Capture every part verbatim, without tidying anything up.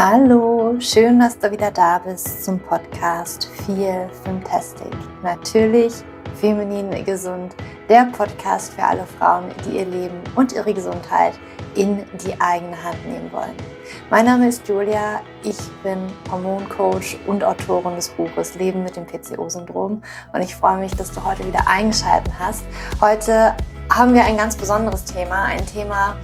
Hallo, schön, dass du wieder da bist zum Podcast Feel Fantastic. Natürlich feminin gesund, der Podcast für alle Frauen, die ihr Leben und ihre Gesundheit in die eigene Hand nehmen wollen. Mein Name ist Julia, ich bin Hormoncoach und Autorin des Buches Leben mit dem P C O-Syndrom und ich freue mich, dass du heute wieder eingeschaltet hast. Heute haben wir ein ganz besonderes Thema, ein Thema,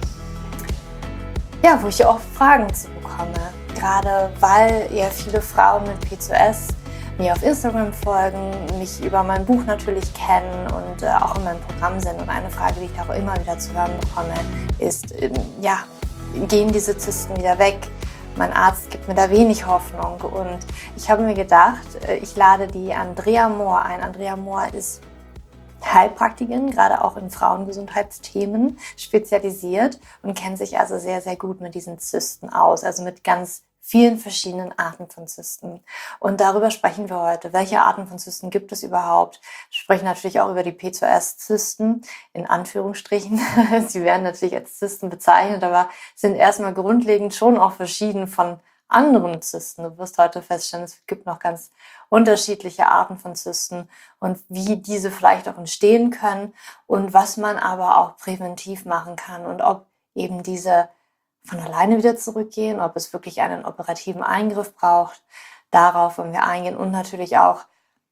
ja, wo ich auch Fragen zu bekomme. Gerade weil ja viele Frauen mit P C O S mir auf Instagram folgen, mich über mein Buch natürlich kennen und äh, auch in meinem Programm sind. Und eine Frage, die ich auch immer wieder zu hören bekomme, ist, ähm, ja, gehen diese Zysten wieder weg? Mein Arzt gibt mir da wenig Hoffnung. Und ich habe mir gedacht, äh, ich lade die Andrea Mohr ein. Andrea Mohr ist Heilpraktikerin, gerade auch in Frauengesundheitsthemen spezialisiert und kennt sich also sehr, sehr gut mit diesen Zysten aus, also mit ganz vielen verschiedenen Arten von Zysten. Und darüber sprechen wir heute. Welche Arten von Zysten gibt es überhaupt? Wir sprechen natürlich auch über die P C O S-Zysten, in Anführungsstrichen. Sie werden natürlich als Zysten bezeichnet, aber sind erstmal grundlegend schon auch verschieden von anderen Zysten. Du wirst heute feststellen, es gibt noch ganz unterschiedliche Arten von Zysten und wie diese vielleicht auch entstehen können und was man aber auch präventiv machen kann und ob eben diese von alleine wieder zurückgehen, ob es wirklich einen operativen Eingriff braucht. Darauf wollen wir eingehen und natürlich auch,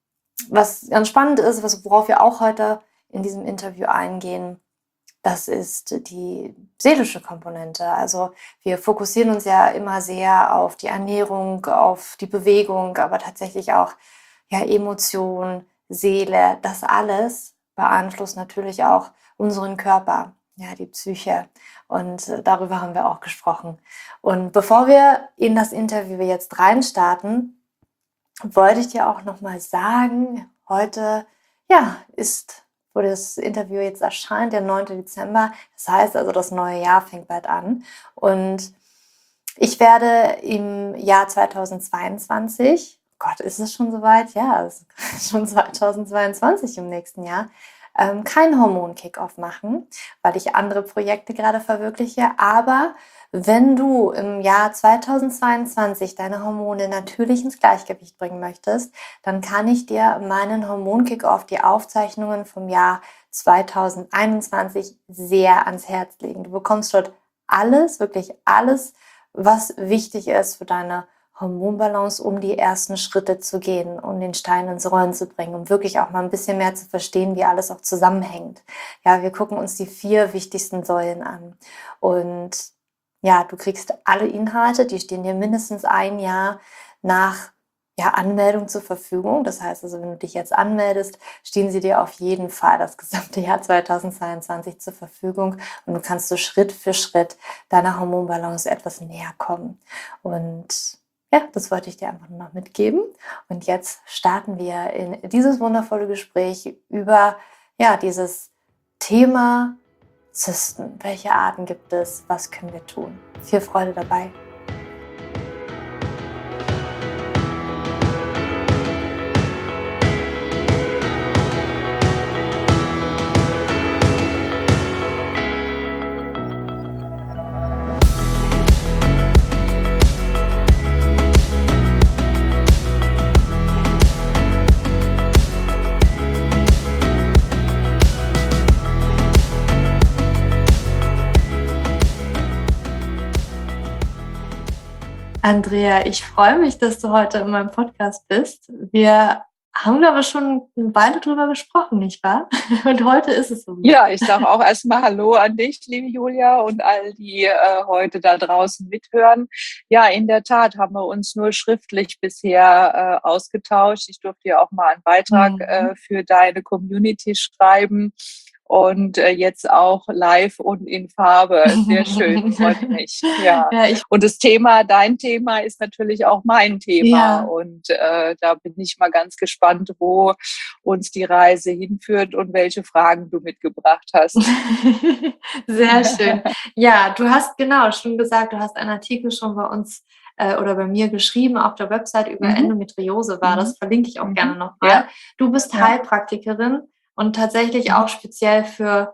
was ganz spannend ist, was, worauf wir auch heute in diesem Interview eingehen, das ist die seelische Komponente. Also wir fokussieren uns ja immer sehr auf die Ernährung, auf die Bewegung, aber tatsächlich auch ja, Emotion, Seele, das alles beeinflusst natürlich auch unseren Körper, ja, die Psyche. Und äh, darüber haben wir auch gesprochen. Und bevor wir in das Interview jetzt reinstarten, wollte ich dir auch nochmal sagen, heute ja, ist wo das Interview jetzt erscheint, der neunte Dezember. Das heißt also, das neue Jahr fängt bald an. Und ich werde im Jahr zweitausendzweiundzwanzig, Gott, ist es schon soweit? Ja, es ist schon zweitausendzweiundzwanzig im nächsten Jahr, ähm, kein Hormon-Kick-Off machen, weil ich andere Projekte gerade verwirkliche. Aber wenn du im Jahr zweitausendzweiundzwanzig deine Hormone natürlich ins Gleichgewicht bringen möchtest, dann kann ich dir meinen Hormon-Kick-Off, die Aufzeichnungen vom Jahr zweitausendeinundzwanzig, sehr ans Herz legen. Du bekommst dort alles, wirklich alles, was wichtig ist für deine Hormonbalance, um die ersten Schritte zu gehen, um den Stein ins Rollen zu bringen, um wirklich auch mal ein bisschen mehr zu verstehen, wie alles auch zusammenhängt. Ja, wir gucken uns die vier wichtigsten Säulen an und ja, du kriegst alle Inhalte, die stehen dir mindestens ein Jahr nach ja, Anmeldung zur Verfügung. Das heißt also, wenn du dich jetzt anmeldest, stehen sie dir auf jeden Fall das gesamte Jahr zweitausendzweiundzwanzig zur Verfügung und du kannst so Schritt für Schritt deiner Hormonbalance etwas näher kommen. Und ja, das wollte ich dir einfach nur noch mitgeben. Und jetzt starten wir in dieses wundervolle Gespräch über ja, dieses Thema Zysten. Welche Arten gibt es? Was können wir tun? Viel Freude dabei. Andrea, ich freue mich, dass du heute in meinem Podcast bist. Wir haben aber schon eine Weile drüber gesprochen, nicht wahr? Und heute ist es so. Ja, ich sage auch erstmal Hallo an dich, liebe Julia, und all die äh, heute da draußen mithören. Ja, in der Tat haben wir uns nur schriftlich bisher äh, ausgetauscht. Ich durfte ja auch mal einen Beitrag mhm. äh, für deine Community schreiben. Und äh, jetzt auch live und in Farbe. Sehr schön, freut mich. Ja. Ja, ich und das Thema, dein Thema ist natürlich auch mein Thema. Ja. Und äh, da bin ich mal ganz gespannt, wo uns die Reise hinführt und welche Fragen du mitgebracht hast. Sehr schön. Ja, du hast genau schon gesagt, du hast einen Artikel schon bei uns äh, oder bei mir geschrieben auf der Website über mhm. Endometriose war. Das verlinke ich auch mhm. gerne nochmal. Ja. Du bist ja. Heilpraktikerin. Und tatsächlich auch speziell für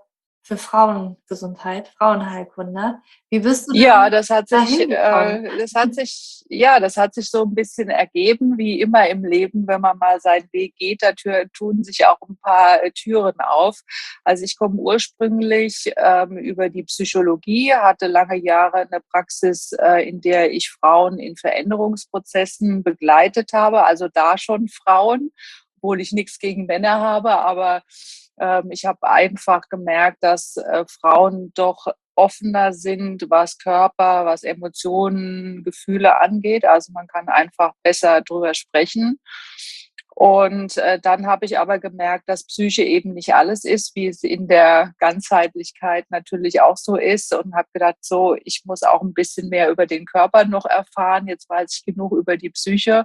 für Frauengesundheit, Frauenheilkunde. Wie bist du Ja, das hat da sich, hingekommen? äh, das hat sich, ja, das hat sich so ein bisschen ergeben, wie immer im Leben, wenn man mal seinen Weg geht, da tür tun sich auch ein paar äh, Türen auf. Also, ich komme ursprünglich, ähm, über die Psychologie, hatte lange Jahre eine Praxis, äh, in der ich Frauen in Veränderungsprozessen begleitet habe, also da schon Frauen, obwohl ich nichts gegen Männer habe, aber, ähm, ich habe einfach gemerkt, dass, äh, Frauen doch offener sind, was Körper, was Emotionen, Gefühle angeht. Also man kann einfach besser drüber sprechen. Und äh, dann habe ich aber gemerkt, dass Psyche eben nicht alles ist, wie es in der Ganzheitlichkeit natürlich auch so ist. Und habe gedacht, so, ich muss auch ein bisschen mehr über den Körper noch erfahren. Jetzt weiß ich genug über die Psyche.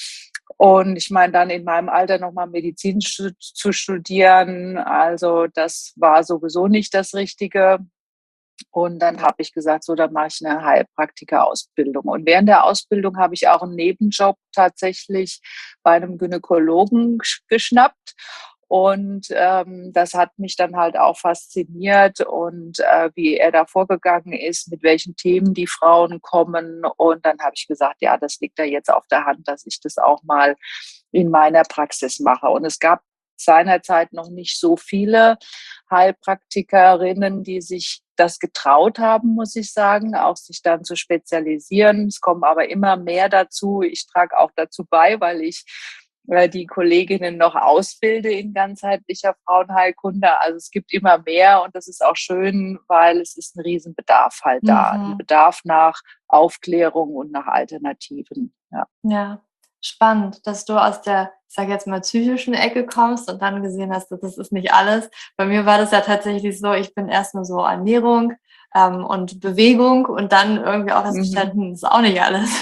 Und ich meine, dann in meinem Alter nochmal Medizin zu studieren, also das war sowieso nicht das Richtige. Und dann habe ich gesagt, so, dann mache ich eine Heilpraktikerausbildung. Und während der Ausbildung habe ich auch einen Nebenjob tatsächlich bei einem Gynäkologen geschnappt. Und ähm, das hat mich dann halt auch fasziniert und äh, wie er da vorgegangen ist, mit welchen Themen die Frauen kommen. Und dann habe ich gesagt, ja, das liegt da jetzt auf der Hand, dass ich das auch mal in meiner Praxis mache. Und es gab seinerzeit noch nicht so viele Heilpraktikerinnen, die sich das getraut haben, muss ich sagen, auch sich dann zu spezialisieren. Es kommen aber immer mehr dazu. Ich trage auch dazu bei, weil ich äh, die Kolleginnen noch ausbilde in ganzheitlicher Frauenheilkunde. Also es gibt immer mehr und das ist auch schön, weil es ist ein Riesenbedarf halt da. Ein Mhm. Bedarf nach Aufklärung und nach Alternativen. Ja. Ja, spannend, dass du aus der, ich sage jetzt mal, psychischen Ecke kommst und dann gesehen hast, dass das ist nicht alles. Bei mir war das ja tatsächlich so, ich bin erst mal so Ernährung ähm, und Bewegung und dann irgendwie auch Mhm. festgestellt, hm, ist auch nicht alles.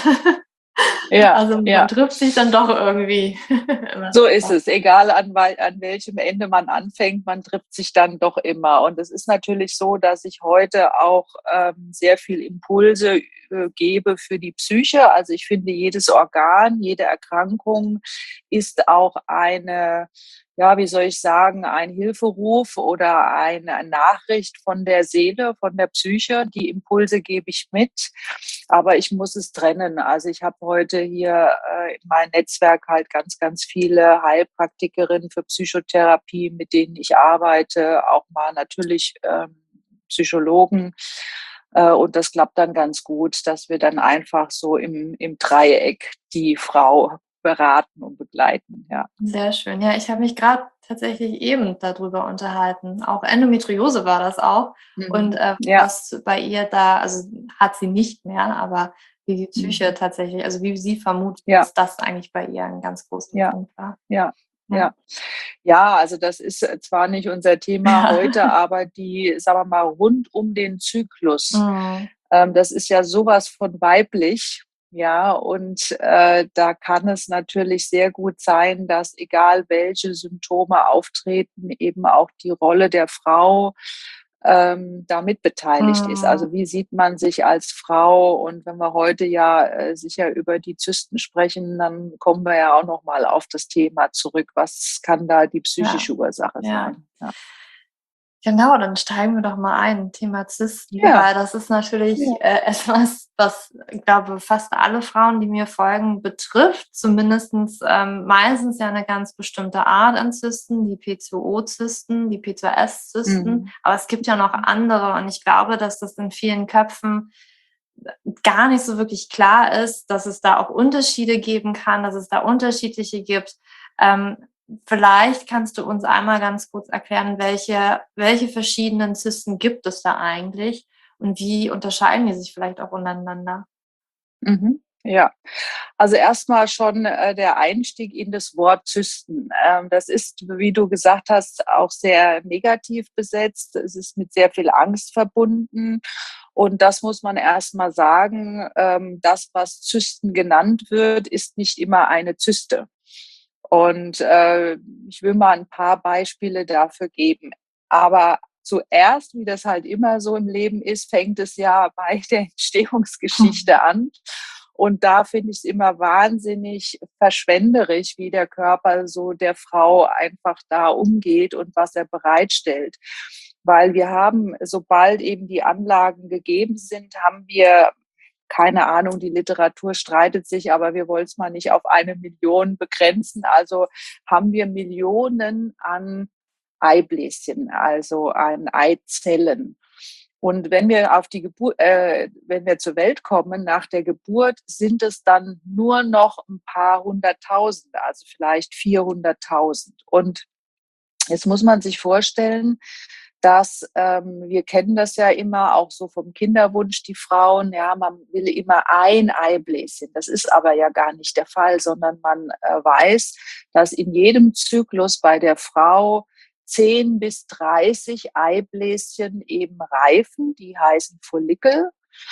Ja, Also man ja. trifft sich dann doch irgendwie immer So ist wieder. es, egal an, an welchem Ende man anfängt, man trifft sich dann doch immer. Und es ist natürlich so, dass ich heute auch ähm, sehr viel Impulse äh, gebe für die Psyche. Also ich finde, jedes Organ, jede Erkrankung ist auch eine, ja, wie soll ich sagen, ein Hilferuf oder eine Nachricht von der Seele, von der Psyche. Die Impulse gebe ich mit, aber ich muss es trennen. Also ich habe heute hier äh, in meinem Netzwerk halt ganz, ganz viele Heilpraktikerinnen für Psychotherapie, mit denen ich arbeite, auch mal natürlich ähm, Psychologen. Äh, und das klappt dann ganz gut, dass wir dann einfach so im, im Dreieck die Frau beraten und begleiten. Ja. Sehr schön. Ja, ich habe mich gerade tatsächlich eben darüber unterhalten. Auch Endometriose war das auch. Und Mhm. äh, Ja. was bei ihr da, also hat sie nicht mehr, aber wie die Psyche Mhm. tatsächlich, also wie sie vermutet, Ja. dass das eigentlich bei ihr ein ganz großer Ja. Punkt war. Ja. Ja. Ja. Ja, also das ist zwar nicht unser Thema heute, Ja. aber die, sagen wir mal, rund um den Zyklus, Mhm. ähm, das ist ja sowas von weiblich. Ja, und äh, da kann es natürlich sehr gut sein, dass egal welche Symptome auftreten, eben auch die Rolle der Frau ähm, damit beteiligt ist. Mhm. Also wie sieht man sich als Frau? Und wenn wir heute ja äh, sicher über die Zysten sprechen, dann kommen wir ja auch noch mal auf das Thema zurück. Was kann da die Ja. psychische Ursache Ja. sein? Ja. Genau, dann steigen wir doch mal ein, Thema Zysten, Ja, weil das ist natürlich ja. äh, etwas, was, ich glaube, fast alle Frauen, die mir folgen, betrifft. Zumindestens ähm, meistens ja eine ganz bestimmte Art an Zysten, die P C O-Zysten, die P C O S-Zysten. Mhm. Aber es gibt ja noch andere und ich glaube, dass das in vielen Köpfen gar nicht so wirklich klar ist, dass es da auch Unterschiede geben kann, dass es da unterschiedliche gibt. Ähm, Vielleicht kannst du uns einmal ganz kurz erklären, welche, welche verschiedenen Zysten gibt es da eigentlich und wie unterscheiden die sich vielleicht auch untereinander? Mhm. Ja, also erstmal schon äh, der Einstieg in das Wort Zysten. Ähm, das ist, wie du gesagt hast, auch sehr negativ besetzt. Es ist mit sehr viel Angst verbunden. Und das muss man erstmal sagen. Ähm, das, was Zysten genannt wird, ist nicht immer eine Zyste. Und äh, ich will mal ein paar Beispiele dafür geben. Aber zuerst, wie das halt immer so im Leben ist, fängt es ja bei der Entstehungsgeschichte an. Und da finde ich es immer wahnsinnig verschwenderisch, wie der Körper so der Frau einfach da umgeht und was er bereitstellt. weil wir haben, sobald eben die Anlagen gegeben sind, haben wir, keine Ahnung, die Literatur streitet sich, aber wir wollen es mal nicht auf eine Million begrenzen. Also haben wir Millionen an Eibläschen, also an Eizellen. Und wenn wir auf die Geburt, äh, wenn wir zur Welt kommen, nach der Geburt, sind es dann nur noch ein paar hunderttausend, also vielleicht vierhunderttausend. Und jetzt muss man sich vorstellen, dass ähm, wir kennen das ja immer auch so vom Kinderwunsch, die Frauen, ja, man will immer ein Eibläschen. Das ist aber ja gar nicht der Fall, sondern man äh, weiß, dass in jedem Zyklus bei der Frau zehn bis dreißig Eibläschen eben reifen, die heißen Follikel.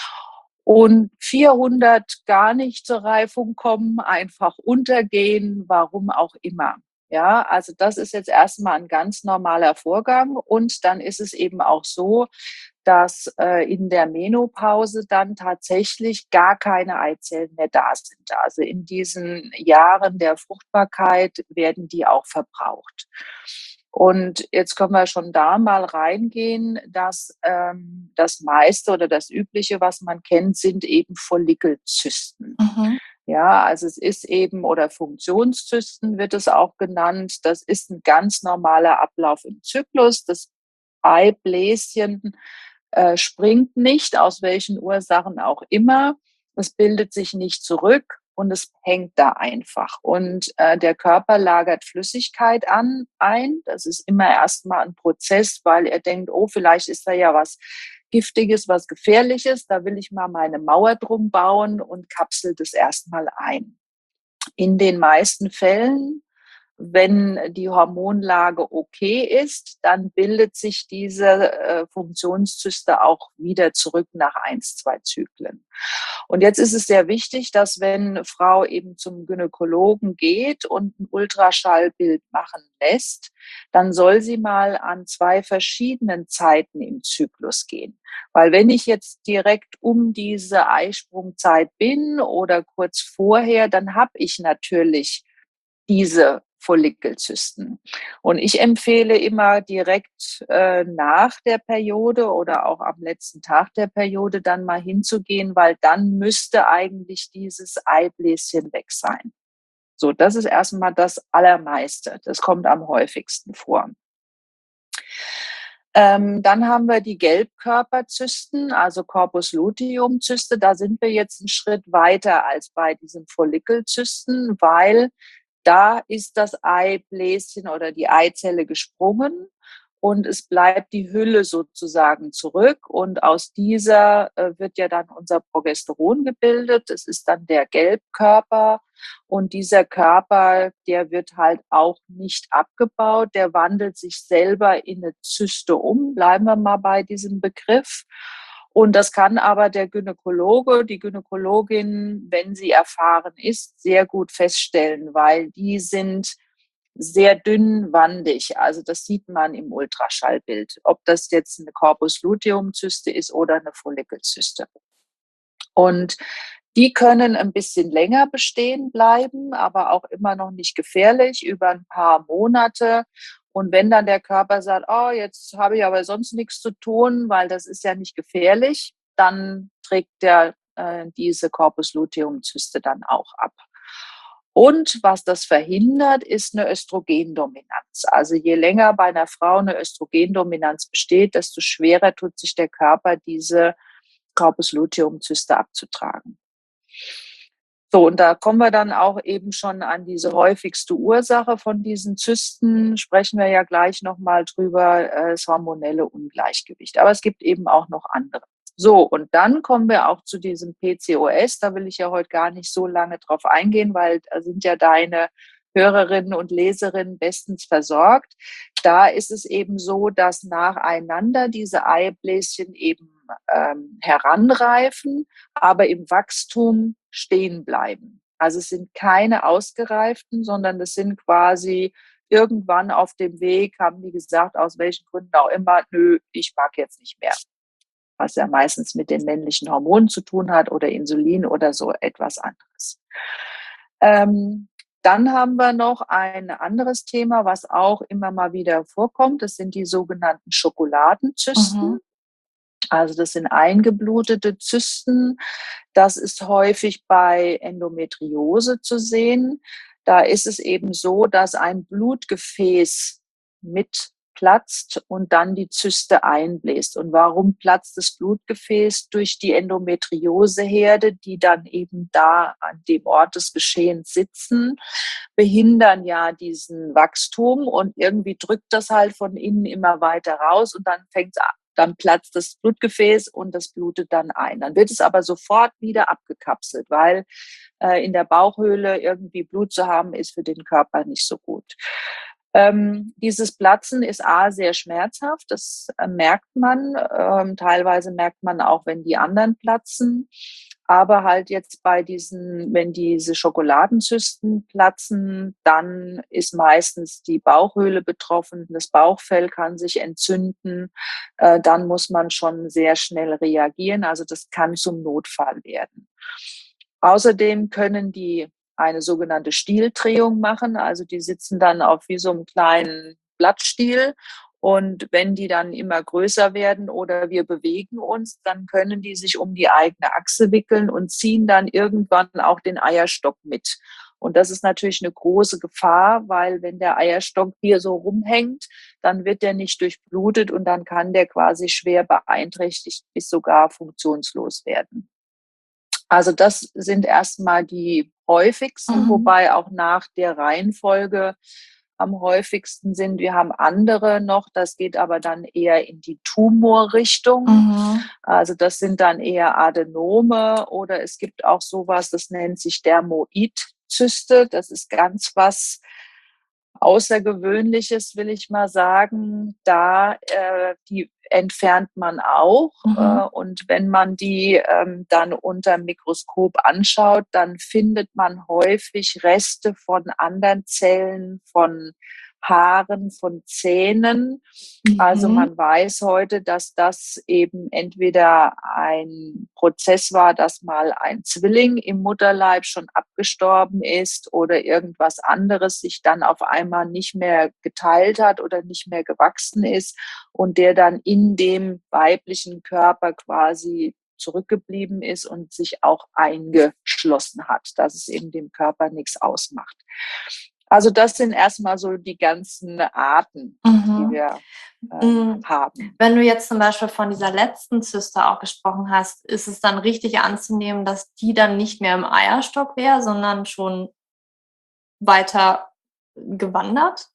Und vierhundert gar nicht zur Reifung kommen, einfach untergehen, warum auch immer. Ja, also das ist jetzt erstmal ein ganz normaler Vorgang. Und dann ist es eben auch so, dass äh, in der Menopause dann tatsächlich gar keine Eizellen mehr da sind. Also in diesen Jahren der Fruchtbarkeit werden die auch verbraucht. Und jetzt können wir schon da mal reingehen, dass ähm, das meiste oder das Übliche, was man kennt, sind eben Follikelzysten. Mhm. Ja, also es ist eben, oder Funktionszysten wird es auch genannt. Das ist ein ganz normaler Ablauf im Zyklus. Das Eibläschen äh, springt nicht, aus welchen Ursachen auch immer. Es bildet sich nicht zurück und es hängt da einfach. Und äh, der Körper lagert Flüssigkeit an, ein. Das ist immer erstmal ein Prozess, weil er denkt, oh, vielleicht ist da ja was Giftiges, was Gefährliches. Da will ich mal meine Mauer drum bauen und kapselt es erstmal ein. In den meisten Fällen, wenn die Hormonlage okay ist, dann bildet sich diese äh, Funktionszyste auch wieder zurück nach eins, zwei Zyklen. Und jetzt ist es sehr wichtig, dass wenn eine Frau eben zum Gynäkologen geht und ein Ultraschallbild machen lässt, dann soll sie mal an zwei verschiedenen Zeiten im Zyklus gehen. Weil wenn ich jetzt direkt um diese Eisprungzeit bin oder kurz vorher, dann habe ich natürlich diese Follikelzysten. Und ich empfehle immer direkt äh, nach der Periode oder auch am letzten Tag der Periode dann mal hinzugehen, weil dann müsste eigentlich dieses Eibläschen weg sein. So, das ist erstmal das Allermeiste. Das kommt am häufigsten vor. Ähm, dann haben wir die Gelbkörperzysten, also Corpus luteum-Zyste. Da sind wir jetzt einen Schritt weiter als bei diesen Follikelzysten, weil da ist das Eibläschen oder die Eizelle gesprungen und es bleibt die Hülle sozusagen zurück. Und aus dieser äh, wird ja dann unser Progesteron gebildet. Es ist dann der Gelbkörper. Und dieser Körper, der wird halt auch nicht abgebaut. Der wandelt sich selber in eine Zyste um. Bleiben wir mal bei diesem Begriff. Und das kann aber der Gynäkologe, die Gynäkologin, wenn sie erfahren ist, sehr gut feststellen, weil die sind sehr dünnwandig. Also das sieht man im Ultraschallbild, ob das jetzt eine Corpus luteum-Zyste ist oder eine Follikelzyste. Und die können ein bisschen länger bestehen bleiben, aber auch immer noch nicht gefährlich, über ein paar Monate. Und wenn dann der Körper sagt, oh, jetzt habe ich aber sonst nichts zu tun, weil das ist ja nicht gefährlich, dann trägt der äh, diese Corpus luteum-Zyste dann auch ab. Und was das verhindert, ist eine Östrogendominanz. Also je länger bei einer Frau eine Östrogendominanz besteht, desto schwerer tut sich der Körper, diese Corpus luteum-Zyste abzutragen. So, und da kommen wir dann auch eben schon an diese häufigste Ursache von diesen Zysten, sprechen wir ja gleich nochmal drüber, äh, das hormonelle Ungleichgewicht. Aber es gibt eben auch noch andere. So, und dann kommen wir auch zu diesem P C O S. Da will ich ja heute gar nicht so lange drauf eingehen, weil da sind ja deine Hörerinnen und Leserinnen bestens versorgt. Da ist es eben so, dass nacheinander diese Eibläschen eben ähm, heranreifen, aber im Wachstum stehen bleiben. Also es sind keine ausgereiften, sondern das sind quasi irgendwann auf dem Weg, haben die gesagt, aus welchen Gründen auch immer, nö, ich mag jetzt nicht mehr. Was ja meistens mit den männlichen Hormonen zu tun hat oder Insulin oder so etwas anderes. Ähm, Dann haben wir noch ein anderes Thema, was auch immer mal wieder vorkommt. Das sind die sogenannten Schokoladenzysten. Mhm. Also das sind eingeblutete Zysten. Das ist häufig bei Endometriose zu sehen. Da ist es eben so, dass ein Blutgefäß mitplatzt und dann die Zyste einbläst. Und warum platzt das Blutgefäß? Durch die Endometrioseherde, die dann eben da an dem Ort des Geschehens sitzen, behindern ja diesen Wachstum und irgendwie drückt das halt von innen immer weiter raus und dann fängt es an. Dann platzt das Blutgefäß und das blutet dann ein. Dann wird es aber sofort wieder abgekapselt, weil äh, in der Bauchhöhle irgendwie Blut zu haben, ist für den Körper nicht so gut. Ähm, dieses Platzen ist A, sehr schmerzhaft, das äh, merkt man. Ähm, teilweise merkt man auch, wenn die anderen platzen. Aber halt jetzt bei diesen, wenn diese Schokoladenzysten platzen, dann ist meistens die Bauchhöhle betroffen, das Bauchfell kann sich entzünden, äh, dann muss man schon sehr schnell reagieren. Also das kann zum Notfall werden. Außerdem können die eine sogenannte Stieldrehung machen. Also die sitzen dann auf wie so einem kleinen Blattstiel. Und wenn die dann immer größer werden oder wir bewegen uns, dann können die sich um die eigene Achse wickeln und ziehen dann irgendwann auch den Eierstock mit. Und das ist natürlich eine große Gefahr, weil wenn der Eierstock hier so rumhängt, dann wird der nicht durchblutet und dann kann der quasi schwer beeinträchtigt bis sogar funktionslos werden. Also das sind erstmal die häufigsten, Mhm. wobei auch nach der Reihenfolge am häufigsten sind. Wir haben andere noch, das geht aber dann eher in die Tumorrichtung. Mhm. Also das sind dann eher Adenome oder es gibt auch sowas, das nennt sich Dermoidzyste. Das ist ganz was Außergewöhnliches, will ich mal sagen. Da äh, die entfernt man auch. Mhm. Äh, und wenn man die ähm, dann unter dem Mikroskop anschaut, dann findet man häufig Reste von anderen Zellen, von Haaren, von Zähnen. Also Mhm. man weiß heute, dass das eben entweder ein Prozess war, dass mal ein Zwilling im Mutterleib schon abgestorben ist oder irgendwas anderes sich dann auf einmal nicht mehr geteilt hat oder nicht mehr gewachsen ist und der dann in dem weiblichen Körper quasi zurückgeblieben ist und sich auch eingeschlossen hat, dass es eben dem Körper nichts ausmacht. Also das sind erstmal so die ganzen Arten, die Mhm. wir ähm, Mhm. haben. Wenn du jetzt zum Beispiel von dieser letzten Zyste auch gesprochen hast, ist es dann richtig anzunehmen, dass die dann nicht mehr im Eierstock wäre, sondern schon weiter gewandert?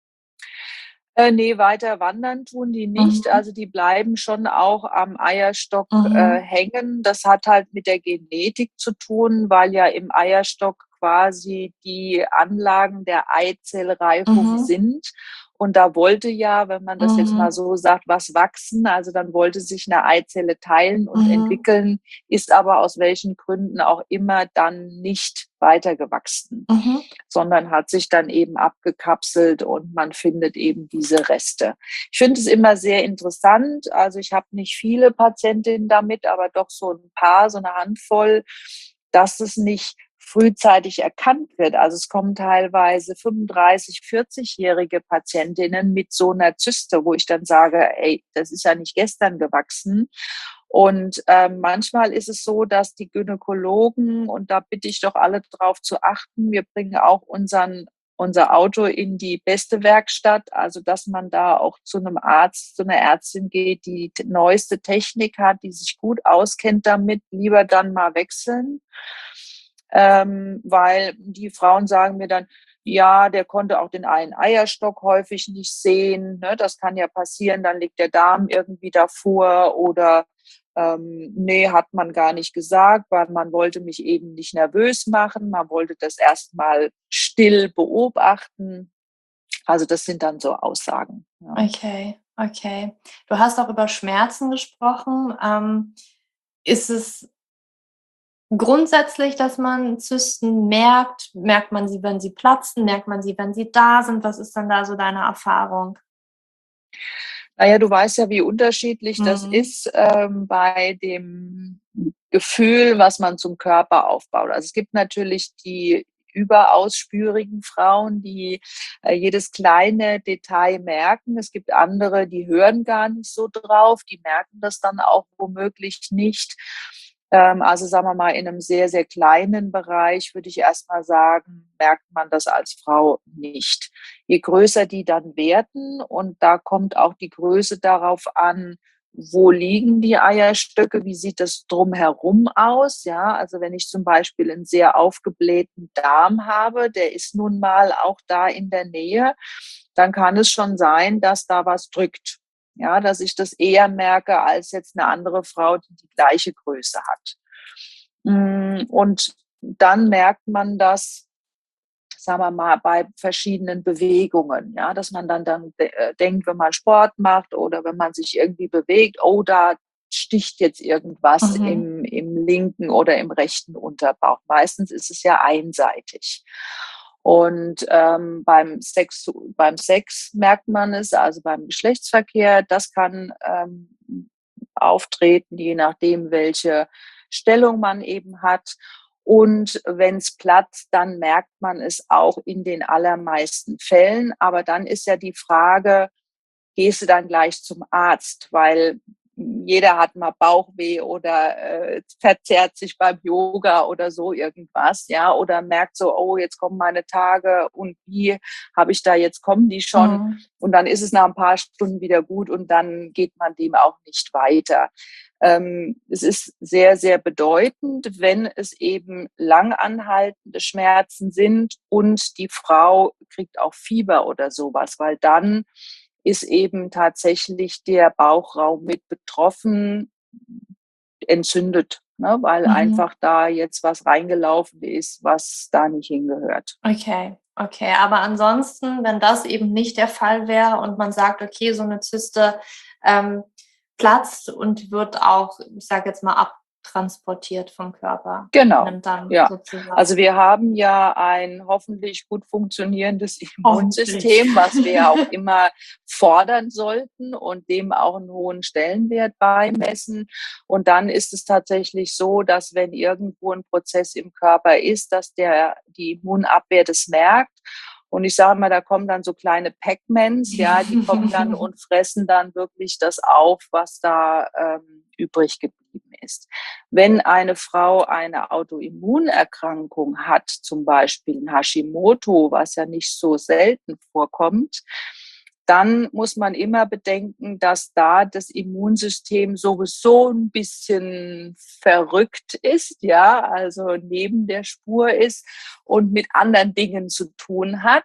Äh, ne, weiter wandern tun die nicht. Mhm. Also, die bleiben schon auch am Eierstock, äh, Mhm. hängen. Das hat halt mit der Genetik zu tun, weil ja im Eierstock quasi die Anlagen der Eizellreifung Mhm. sind. Und da wollte ja, wenn man das jetzt mal Mhm. so sagt, was wachsen. Also, dann wollte sich eine Eizelle teilen und Mhm. entwickeln, ist aber aus welchen Gründen auch immer dann nicht weitergewachsen, Mhm. sondern hat sich dann eben abgekapselt und man findet eben diese Reste. Ich finde es immer sehr interessant. Also ich habe nicht viele Patientinnen damit, aber doch so ein paar, so eine Handvoll, dass es nicht frühzeitig erkannt wird. Also es kommen teilweise fünfunddreißig-, vierzig-jährige Patientinnen mit so einer Zyste, wo ich dann sage, ey, das ist ja nicht gestern gewachsen. Und ähm, manchmal ist es so, dass die Gynäkologen, und da bitte ich doch alle drauf zu achten, wir bringen auch unseren, unser Auto in die beste Werkstatt, also dass man da auch zu einem Arzt, zu einer Ärztin geht, die die neueste Technik hat, die sich gut auskennt damit, lieber dann mal wechseln. Ähm, weil die Frauen sagen mir dann, ja, der konnte auch den einen Eierstock häufig nicht sehen. Ne? Das kann ja passieren, dann liegt der Darm irgendwie davor oder ähm, nee, hat man gar nicht gesagt, weil man wollte mich eben nicht nervös machen. Man wollte das erstmal still beobachten. Also das sind dann so Aussagen. Ja. Okay, okay. Du hast auch über Schmerzen gesprochen. Ähm, ist es grundsätzlich, dass man Zysten merkt? Merkt man sie, wenn sie platzen? Merkt man sie, wenn sie da sind? Was ist denn da so deine Erfahrung? Naja, du weißt ja, wie unterschiedlich das Mhm. ist ähm, bei dem Gefühl, was man zum Körper aufbaut. Also es gibt natürlich die überaus spürigen Frauen, die äh, jedes kleine Detail merken. Es gibt andere, die hören gar nicht so drauf, die merken das dann auch womöglich nicht. Ähm, also sagen wir mal, in einem sehr, sehr kleinen Bereich würde ich erstmal sagen, merkt man das als Frau nicht. Je größer die dann werden, und da kommt auch die Größe darauf an, wo liegen die Eierstöcke, wie sieht das drumherum aus? Ja, also wenn ich zum Beispiel einen sehr aufgeblähten Darm habe, der ist nun mal auch da in der Nähe, dann kann es schon sein, dass da was drückt. Ja, dass ich das eher merke als jetzt eine andere Frau, die die gleiche Größe hat. Und dann merkt man das, sagen wir mal, bei verschiedenen Bewegungen, ja, dass man dann, dann de- denkt, wenn man Sport macht oder wenn man sich irgendwie bewegt, oh, da sticht jetzt irgendwas Mhm. im, im linken oder im rechten Unterbauch. Meistens ist es ja einseitig. Und ähm, beim Sex, beim Sex merkt man es, also beim Geschlechtsverkehr, das kann ähm, auftreten, je nachdem, welche Stellung man eben hat. Und wenn es platzt, dann merkt man es auch in den allermeisten Fällen. Aber dann ist ja die Frage, gehst du dann gleich zum Arzt? Weil jeder hat mal Bauchweh oder äh, verzerrt sich beim Yoga oder so irgendwas, ja, oder merkt so, oh, jetzt kommen meine Tage und wie habe ich da, jetzt kommen die schon, Mhm. und dann ist es nach ein paar Stunden wieder gut und dann geht man dem auch nicht weiter. Ähm, es ist sehr, sehr bedeutend, wenn es eben langanhaltende Schmerzen sind und die Frau kriegt auch Fieber oder sowas, weil dann ist eben tatsächlich der Bauchraum mit betroffen, entzündet, ne, weil Mhm. einfach da jetzt was reingelaufen ist, was da nicht hingehört. Okay, okay. Aber ansonsten, wenn das eben nicht der Fall wäre und man sagt, okay, so eine Zyste ähm, platzt und wird auch, ich sage jetzt mal, abtransportiert vom Körper, Genau, nimmt dann ja. sozusagen. Also wir haben ja ein hoffentlich gut funktionierendes Hoffentlich. Immunsystem, was wir auch immer fordern sollten und dem auch einen hohen Stellenwert beimessen. Und dann ist es tatsächlich so, dass wenn irgendwo ein Prozess im Körper ist, dass der, die Immunabwehr das merkt. Und ich sage mal, da kommen dann so kleine Pac-Mans, ja, die kommen dann und fressen dann wirklich das auf, was da ähm, übrig geblieben ist. Wenn eine Frau eine Autoimmunerkrankung hat, zum Beispiel ein Hashimoto, was ja nicht so selten vorkommt, dann muss man immer bedenken, dass da das Immunsystem sowieso ein bisschen verrückt ist, ja, also neben der Spur ist und mit anderen Dingen zu tun hat.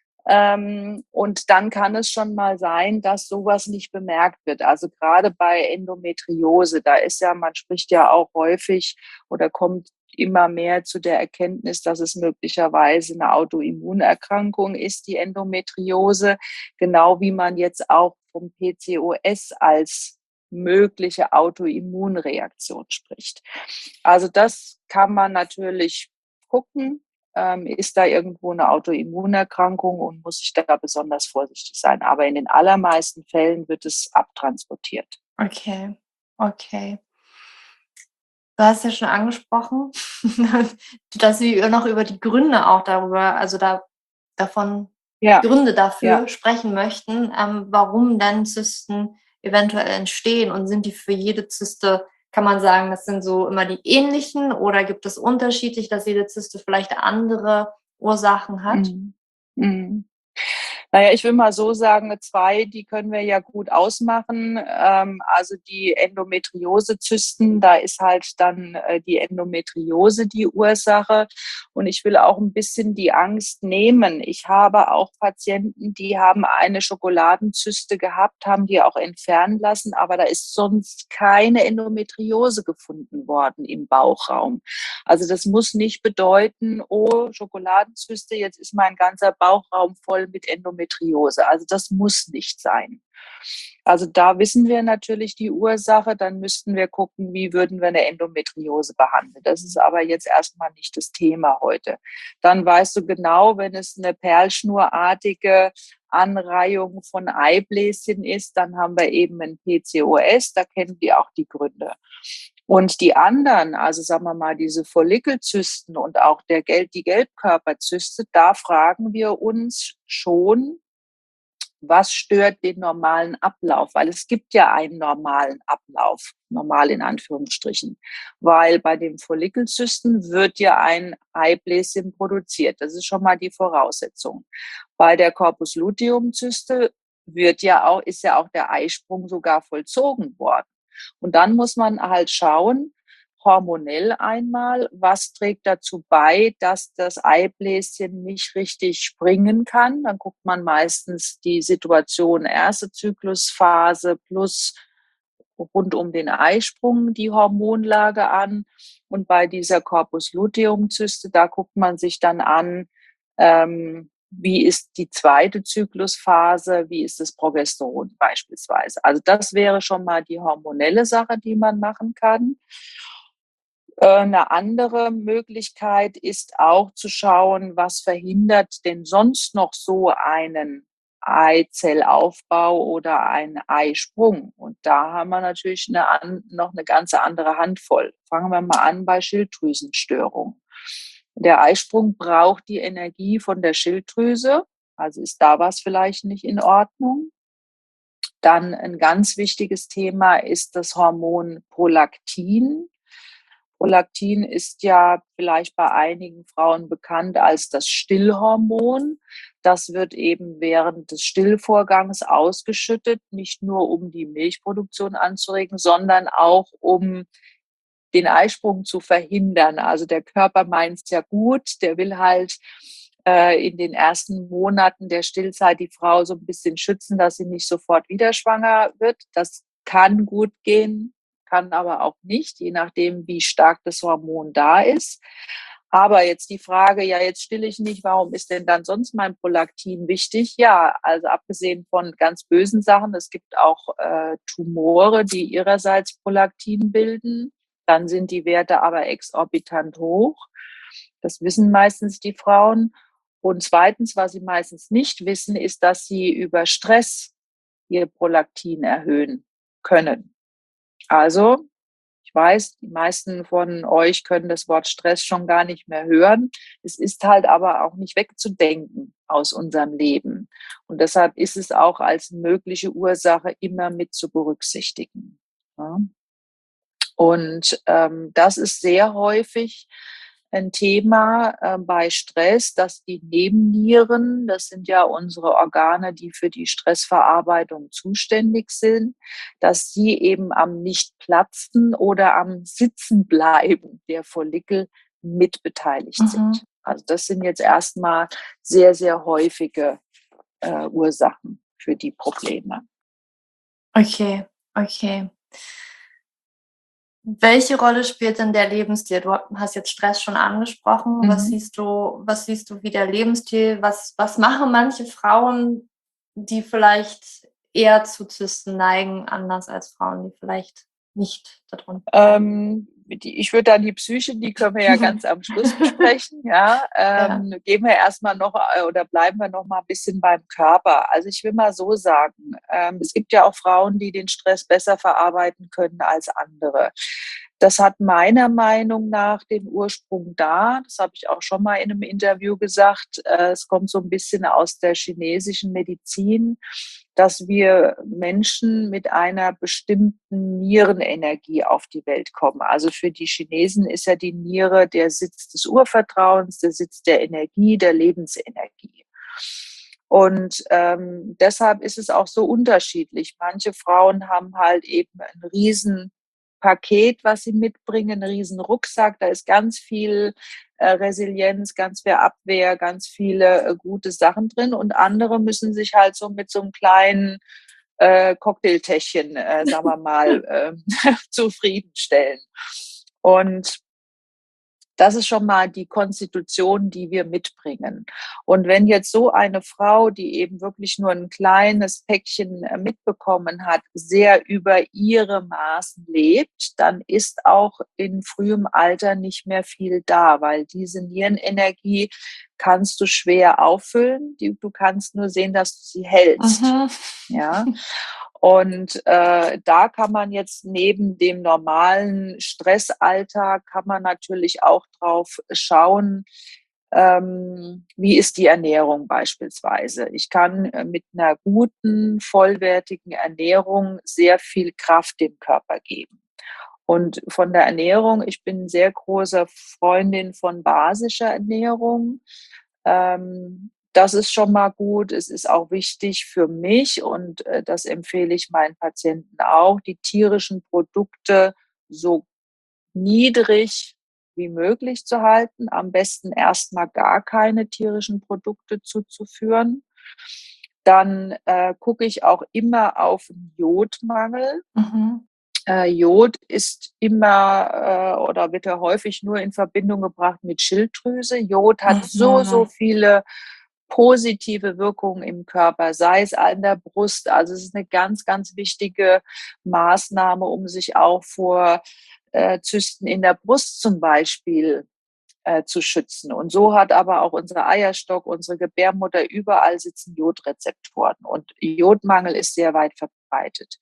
Ähm, und dann kann es schon mal sein, dass sowas nicht bemerkt wird. Also gerade bei Endometriose, da ist ja, man spricht ja auch häufig oder kommt immer mehr zu der Erkenntnis, dass es möglicherweise eine Autoimmunerkrankung ist, die Endometriose, genau wie man jetzt auch vom P C O S als mögliche Autoimmunreaktion spricht. Also das kann man natürlich gucken. Ähm, ist da irgendwo eine Autoimmunerkrankung und muss ich da besonders vorsichtig sein. Aber in den allermeisten Fällen wird es abtransportiert. Okay, okay. Du hast ja schon angesprochen, dass wir noch über die Gründe auch darüber, also da davon Ja, Gründe ja. dafür sprechen möchten, ähm, warum denn Zysten eventuell entstehen, und sind die für jede Zyste, kann man sagen, das sind so immer die ähnlichen, oder gibt es unterschiedlich, dass jede Zyste vielleicht andere Ursachen hat? Mhm. Mhm. Naja, ich will mal so sagen, zwei, die können wir ja gut ausmachen. Ähm, also die Endometriosezysten, da ist halt dann äh, die Endometriose die Ursache. Und ich will auch ein bisschen die Angst nehmen. Ich habe auch Patienten, die haben eine Schokoladenzyste gehabt, haben die auch entfernen lassen, aber da ist sonst keine Endometriose gefunden worden im Bauchraum. Also das muss nicht bedeuten, oh, Schokoladenzyste, jetzt ist mein ganzer Bauchraum voll mit Endometriose. Also das muss nicht sein. Also da wissen wir natürlich die Ursache, dann müssten wir gucken, wie würden wir eine Endometriose behandeln. Das ist aber jetzt erstmal nicht das Thema heute. Dann weißt du genau, wenn es eine perlschnurartige Anreihung von Eibläschen ist, dann haben wir eben ein P C O S, da kennen wir auch die Gründe. Und die anderen, also sagen wir mal diese Follikelzysten und auch der Gel- die Gelbkörperzyste, da fragen wir uns schon, was stört den normalen Ablauf? Weil es gibt ja einen normalen Ablauf, normal in Anführungsstrichen. Weil bei den Follikelzysten wird ja ein Eibläschen produziert. Das ist schon mal die Voraussetzung. Bei der Corpus luteum-Zyste wird ja auch, ist ja auch der Eisprung sogar vollzogen worden. Und dann muss man halt schauen, hormonell einmal, was trägt dazu bei, dass das Eibläschen nicht richtig springen kann. Dann guckt man meistens die Situation erste Zyklusphase plus rund um den Eisprung die Hormonlage an. Und bei dieser Corpus luteum-Zyste, da guckt man sich dann an, ähm, wie ist die zweite Zyklusphase, wie ist das Progesteron beispielsweise. Also das wäre schon mal die hormonelle Sache, die man machen kann. Eine andere Möglichkeit ist auch zu schauen, was verhindert denn sonst noch so einen Eizellaufbau oder einen Eisprung. Und da haben wir natürlich eine, noch eine ganze andere Handvoll. Fangen wir mal an bei Schilddrüsenstörungen. Der Eisprung braucht die Energie von der Schilddrüse, also ist da was vielleicht nicht in Ordnung. Dann ein ganz wichtiges Thema ist das Hormon Prolaktin. Prolaktin ist ja vielleicht bei einigen Frauen bekannt als das Stillhormon. Das wird eben während des Stillvorgangs ausgeschüttet, nicht nur um die Milchproduktion anzuregen, sondern auch um den Eisprung zu verhindern. Also der Körper meint es ja gut, der will halt äh, in den ersten Monaten der Stillzeit die Frau so ein bisschen schützen, dass sie nicht sofort wieder schwanger wird. Das kann gut gehen, kann aber auch nicht, je nachdem, wie stark das Hormon da ist. Aber jetzt die Frage, ja, jetzt stille ich nicht, warum ist denn dann sonst mein Prolaktin wichtig? Ja, also abgesehen von ganz bösen Sachen, es gibt auch äh, Tumore, die ihrerseits Prolaktin bilden. Dann sind die Werte aber exorbitant hoch. Das wissen meistens die Frauen. Und zweitens, was sie meistens nicht wissen, ist, dass sie über Stress ihr Prolaktin erhöhen können. Also, ich weiß, die meisten von euch können das Wort Stress schon gar nicht mehr hören. Es ist halt aber auch nicht wegzudenken aus unserem Leben. Und deshalb ist es auch als mögliche Ursache immer mit zu berücksichtigen. Ja. Und ähm, das ist sehr häufig ein Thema äh, bei Stress, dass die Nebennieren, das sind ja unsere Organe, die für die Stressverarbeitung zuständig sind, dass sie eben am Nichtplatzen oder am Sitzenbleiben der Follikel mitbeteiligt mhm. sind. Also das sind jetzt erstmal sehr, sehr häufige äh, Ursachen für die Probleme. Okay, okay. Welche Rolle spielt denn der Lebensstil? Du hast jetzt Stress schon angesprochen. Mhm. Was siehst du, was siehst du wie der Lebensstil? Was, was machen manche Frauen, die vielleicht eher zu Zysten neigen, anders als Frauen, die vielleicht nicht darunter ähm, die, Ich würde dann die Psyche, die können wir ja ganz am Schluss besprechen. Ja, ähm, ja. Gehen wir erstmal noch oder bleiben wir noch mal ein bisschen beim Körper. Also ich will mal so sagen, ähm, es gibt ja auch Frauen, die den Stress besser verarbeiten können als andere. Das hat meiner Meinung nach den Ursprung da, das habe ich auch schon mal in einem Interview gesagt, äh, es kommt so ein bisschen aus der chinesischen Medizin, dass wir Menschen mit einer bestimmten Nierenenergie auf die Welt kommen. Also für die Chinesen ist ja die Niere der Sitz des Urvertrauens, der Sitz der Energie, der Lebensenergie. Und ähm, deshalb ist es auch so unterschiedlich. Manche Frauen haben halt eben einen riesen Paket, was sie mitbringen, einen riesen Rucksack, da ist ganz viel äh, Resilienz, ganz viel Abwehr, ganz viele äh, gute Sachen drin und andere müssen sich halt so mit so einem kleinen äh, Cocktailtäschchen, äh, sagen wir mal, äh, zufriedenstellen. Und Das ist schon mal die Konstitution, die wir mitbringen. Und wenn jetzt so eine Frau, die eben wirklich nur ein kleines Päckchen mitbekommen hat, sehr über ihre Maßen lebt, dann ist auch in frühem Alter nicht mehr viel da, weil diese Nierenenergie kannst du schwer auffüllen. Du kannst nur sehen, dass du sie hältst. Mhm. Ja. Und äh, da kann man jetzt neben dem normalen Stressalltag, kann man natürlich auch drauf schauen, ähm, wie ist die Ernährung beispielsweise. Ich kann äh, mit einer guten, vollwertigen Ernährung sehr viel Kraft dem Körper geben. Und von der Ernährung, ich bin sehr großer Freundin von basischer Ernährung. Ähm, das ist schon mal gut. Es ist auch wichtig für mich und äh, das empfehle ich meinen Patienten auch, die tierischen Produkte so niedrig wie möglich zu halten. Am besten erstmal gar keine tierischen Produkte zuzuführen. Dann äh, gucke ich auch immer auf den Jodmangel. Mhm. Äh, Jod ist immer äh, oder wird ja häufig nur in Verbindung gebracht mit Schilddrüse. Jod hat so, so Mhm. viele positive Wirkungen im Körper, sei es an der Brust. Also es ist eine ganz, ganz wichtige Maßnahme, um sich auch vor äh, Zysten in der Brust zum Beispiel äh, zu schützen. Und so hat aber auch unser Eierstock, unsere Gebärmutter, überall sitzen Jodrezeptoren. Und Jodmangel ist sehr weit verbreitet.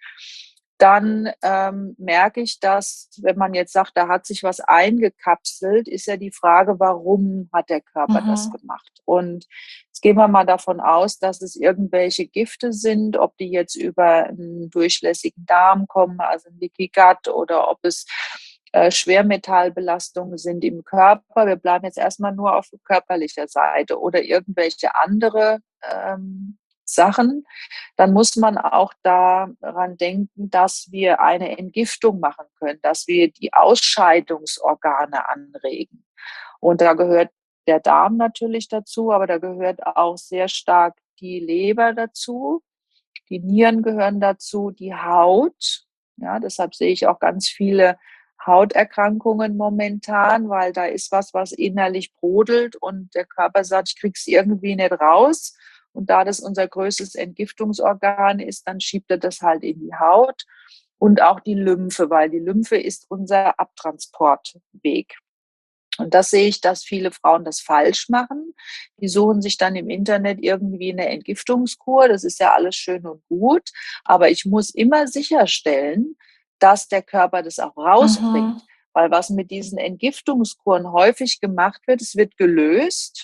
Dann ähm, merke ich, dass, wenn man jetzt sagt, da hat sich was eingekapselt, ist ja die Frage, warum hat der Körper das Mhm. gemacht? Und jetzt gehen wir mal davon aus, dass es irgendwelche Gifte sind, ob die jetzt über einen durchlässigen Darm kommen, also ein Leaky Gut, oder ob es äh, Schwermetallbelastungen sind im Körper. Wir bleiben jetzt erstmal nur auf körperlicher Seite oder irgendwelche andere ähm, Sachen, dann muss man auch daran denken, dass wir eine Entgiftung machen können, dass wir die Ausscheidungsorgane anregen. Und da gehört der Darm natürlich dazu, aber da gehört auch sehr stark die Leber dazu. Die Nieren gehören dazu, die Haut. Ja, deshalb sehe ich auch ganz viele Hauterkrankungen momentan, weil da ist was, was innerlich brodelt und der Körper sagt, ich krieg's irgendwie nicht raus. Und da das unser größtes Entgiftungsorgan ist, dann schiebt er das halt in die Haut und auch die Lymphe, weil die Lymphe ist unser Abtransportweg. Und das sehe ich, dass viele Frauen das falsch machen. Die suchen sich dann im Internet irgendwie eine Entgiftungskur. Das ist ja alles schön und gut. Aber ich muss immer sicherstellen, dass der Körper das auch Mhm. rausbringt. Weil was mit diesen Entgiftungskuren häufig gemacht wird, es wird gelöst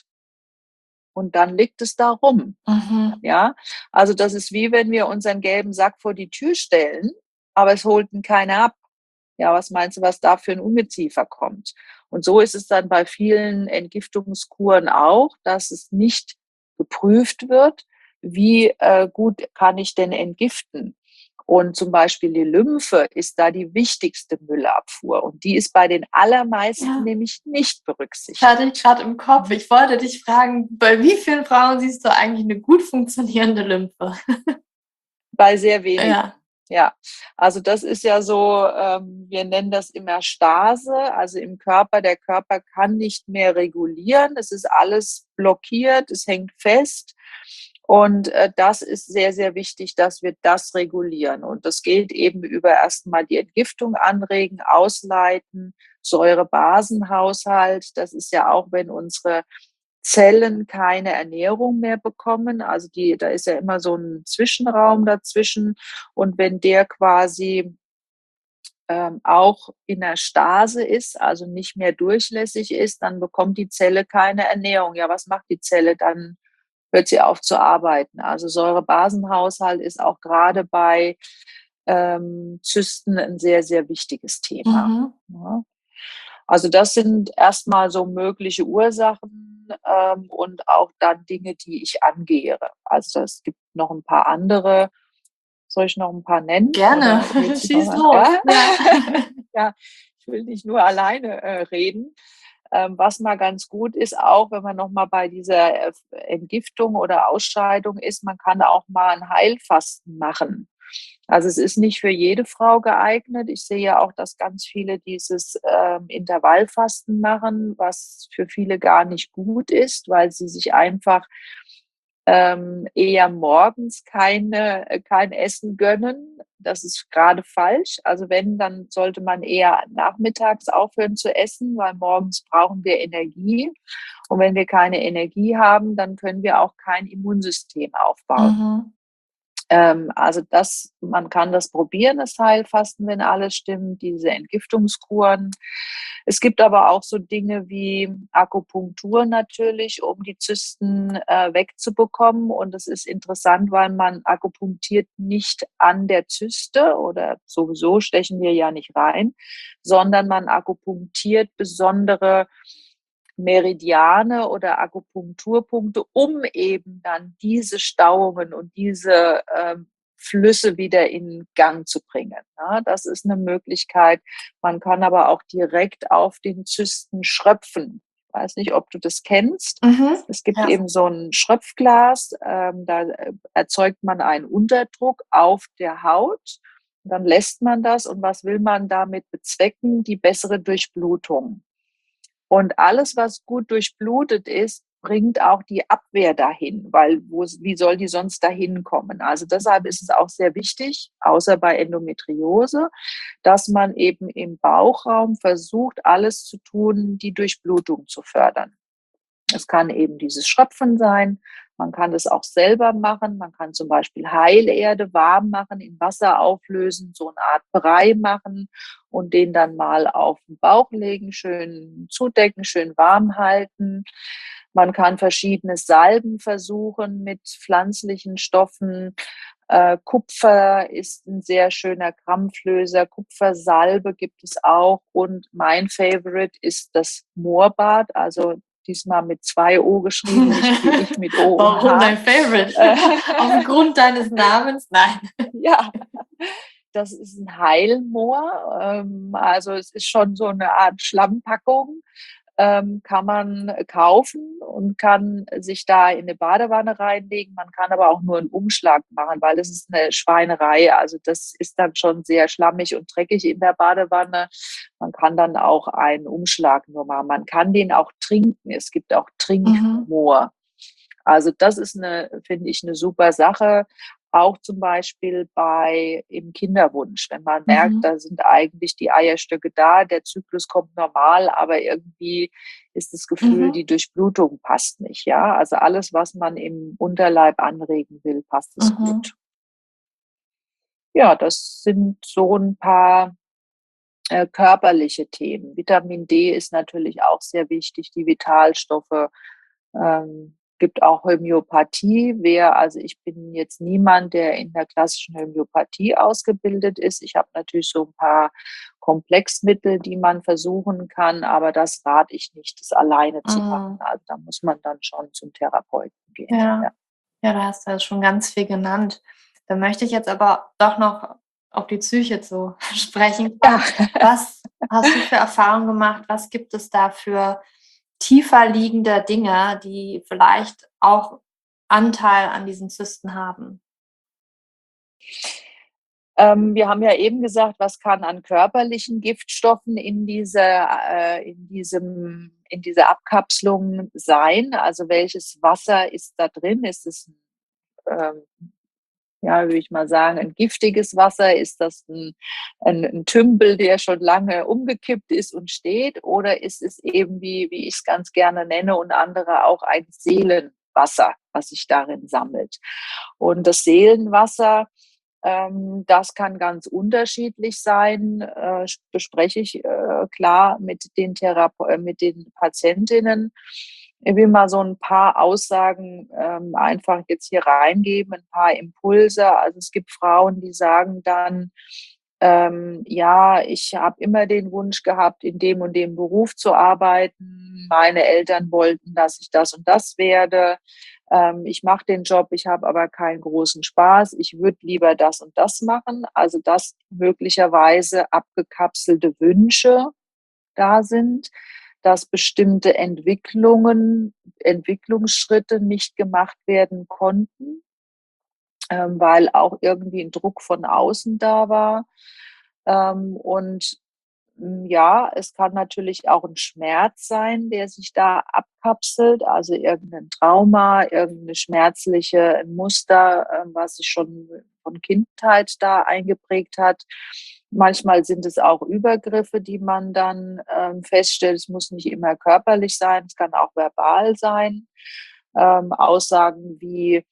und dann liegt es da rum. Mhm. Ja, also das ist wie wenn wir unseren gelben Sack vor die Tür stellen, aber es holt ihn keiner ab. Ja, was meinst du, was da für ein Ungeziefer kommt? Und so ist es dann bei vielen Entgiftungskuren auch, dass es nicht geprüft wird, wie äh, gut kann ich denn entgiften? Und zum Beispiel die Lymphe ist da die wichtigste Müllabfuhr. Und die ist bei den allermeisten Ja. nämlich nicht Das berücksichtigt. hatte ich gerade im Kopf. Ich wollte dich fragen, bei wie vielen Frauen siehst du eigentlich eine gut funktionierende Lymphe? Bei sehr wenigen. Ja. Ja, also das ist ja so, ähm, wir nennen das immer Stase, also im Körper. Der Körper kann nicht mehr regulieren. Es ist alles blockiert, es hängt fest. Und äh, das ist sehr, sehr wichtig, dass wir das regulieren. Und das geht eben über erstmal die Entgiftung anregen, ausleiten, Säure-Basen-Haushalt. Das ist ja auch, wenn unsere Zellen keine Ernährung mehr bekommen. Also die, da ist ja immer so ein Zwischenraum dazwischen. Und wenn der quasi ähm, auch in der Stase ist, also nicht mehr durchlässig ist, dann bekommt die Zelle keine Ernährung. Ja, was macht die Zelle? Dann hört sie auf zu arbeiten. Also Säurebasenhaushalt ist auch gerade bei ähm, Zysten ein sehr, sehr wichtiges Thema. Mhm. Ja. Also das sind erstmal so mögliche Ursachen ähm, und auch dann Dinge, die ich angehe. Also es gibt noch ein paar andere. Soll ich noch ein paar nennen? Gerne. Oder willst du noch Schieß was? los. Ja? Ja. Ja, ich will nicht nur alleine äh, reden. Ähm, was mal ganz gut ist, auch wenn man noch mal bei dieser äh, Entgiftung oder Ausscheidung ist, man kann auch mal ein Heilfasten machen. Also es ist nicht für jede Frau geeignet. Ich sehe ja auch, dass ganz viele dieses ähm, Intervallfasten machen, was für viele gar nicht gut ist, weil sie sich einfach ähm, eher morgens keine, äh, kein Essen gönnen. Das ist gerade falsch. Also wenn, dann sollte man eher nachmittags aufhören zu essen, weil morgens brauchen wir Energie. Und wenn wir keine Energie haben, dann können wir auch kein Immunsystem aufbauen. Mhm. Ähm, also das, man kann das probieren, das Heilfasten, wenn alles stimmt, diese Entgiftungskuren. Es gibt aber auch so Dinge wie Akupunktur natürlich, um die Zysten äh, wegzubekommen. Und es ist interessant, weil man akupunktiert nicht an der Zyste oder sowieso stechen wir ja nicht rein, sondern man akupunktiert besondere Meridiane oder Akupunkturpunkte, um eben dann diese Stauungen und diese ähm, Flüsse wieder in Gang zu bringen. Ja, das ist eine Möglichkeit. Man kann aber auch direkt auf den Zysten schröpfen. Ich weiß nicht, ob du das kennst. Mhm. Es gibt Ja. eben so ein Schröpfglas, ähm, da erzeugt man einen Unterdruck auf der Haut. Dann lässt man das. Und was will man damit bezwecken? Die bessere Durchblutung. Und alles, was gut durchblutet ist, bringt auch die Abwehr dahin, weil wo, wie soll die sonst dahin kommen? Also deshalb ist es auch sehr wichtig, außer bei Endometriose, dass man eben im Bauchraum versucht, alles zu tun, die Durchblutung zu fördern. Es kann eben dieses Schröpfen sein. Man kann das auch selber machen. Man kann zum Beispiel Heilerde warm machen, in Wasser auflösen, so eine Art Brei machen und den dann mal auf den Bauch legen, schön zudecken, schön warm halten. Man kann verschiedene Salben versuchen mit pflanzlichen Stoffen. Äh, Kupfer ist ein sehr schöner Krampflöser. Kupfersalbe gibt es auch. Und mein Favorite ist das Moorbad, also diesmal mit zwei O geschrieben, nicht wie ich mit O und Warum H. dein Favorite? Aufgrund deines Namens? Nein. Ja, das ist ein Heilmoor. Ähm, also es ist schon so eine Art Schlammpackung. Ähm, kann man kaufen und kann sich da in eine Badewanne reinlegen. Man kann aber auch nur einen Umschlag machen, weil es ist eine Schweinerei. Also das ist dann schon sehr schlammig und dreckig in der Badewanne. Man kann dann auch einen Umschlag nur machen. Man kann den auch trinken. Es gibt auch Mhm. Trinkmoor. Also das ist eine, finde ich, eine super Sache. Auch zum Beispiel bei im Kinderwunsch, wenn man merkt, Mhm. da sind eigentlich die Eierstöcke da, der Zyklus kommt normal, aber irgendwie ist das Gefühl, Mhm. die Durchblutung passt nicht. Ja, also alles, was man im Unterleib anregen will, passt es Mhm. gut. Ja, das sind so ein paar äh, körperliche Themen. Vitamin D ist natürlich auch sehr wichtig, die Vitalstoffe. Ähm, gibt auch Homöopathie. Wer, also ich bin jetzt niemand, der in der klassischen Homöopathie ausgebildet ist. Ich habe natürlich so ein paar Komplexmittel, die man versuchen kann, aber das rate ich nicht, das alleine zu machen. Mhm. Also da muss man dann schon zum Therapeuten gehen. Ja. Ja. Ja, da hast du ja schon ganz viel genannt. Da möchte ich jetzt aber doch noch auf die Psyche zu sprechen Ja. kommen. Was hast du für Erfahrungen gemacht? Was gibt es da für tiefer liegende Dinge, die vielleicht auch Anteil an diesen Zysten haben? Ähm, wir haben ja eben gesagt, was kann an körperlichen Giftstoffen in dieser, äh, in diesem, in dieser Abkapselung sein? Also welches Wasser ist da drin? Ist es, ähm, ja, würde ich mal sagen, ein giftiges Wasser? Ist das ein, ein, ein Tümpel, der schon lange umgekippt ist und steht? Oder ist es eben, wie, wie ich es ganz gerne nenne und andere auch, ein Seelenwasser, was sich darin sammelt? Und das Seelenwasser, ähm, das kann ganz unterschiedlich sein, äh, bespreche ich äh, klar mit den, Therape äh, mit den Patientinnen. Ich will mal so ein paar Aussagen ähm, einfach jetzt hier reingeben, ein paar Impulse. Also es gibt Frauen, die sagen dann, ähm, ja, ich habe immer den Wunsch gehabt, in dem und dem Beruf zu arbeiten. Meine Eltern wollten, dass ich das und das werde. Ähm, ich mache den Job, ich habe aber keinen großen Spaß. Ich würde lieber das und das machen. Also dass möglicherweise abgekapselte Wünsche da sind, dass bestimmte Entwicklungen, Entwicklungsschritte nicht gemacht werden konnten. ähm, weil auch irgendwie ein Druck von außen da war. Ähm, und hm, ja, es kann natürlich auch ein Schmerz sein, der sich da abkapselt, also irgendein Trauma, irgendeine schmerzliche Muster, ähm, was sich schon von Kindheit da eingeprägt hat. Manchmal sind es auch Übergriffe, die man dann, ähm, feststellt. Es muss nicht immer körperlich sein, es kann auch verbal sein. Ähm, Aussagen wie,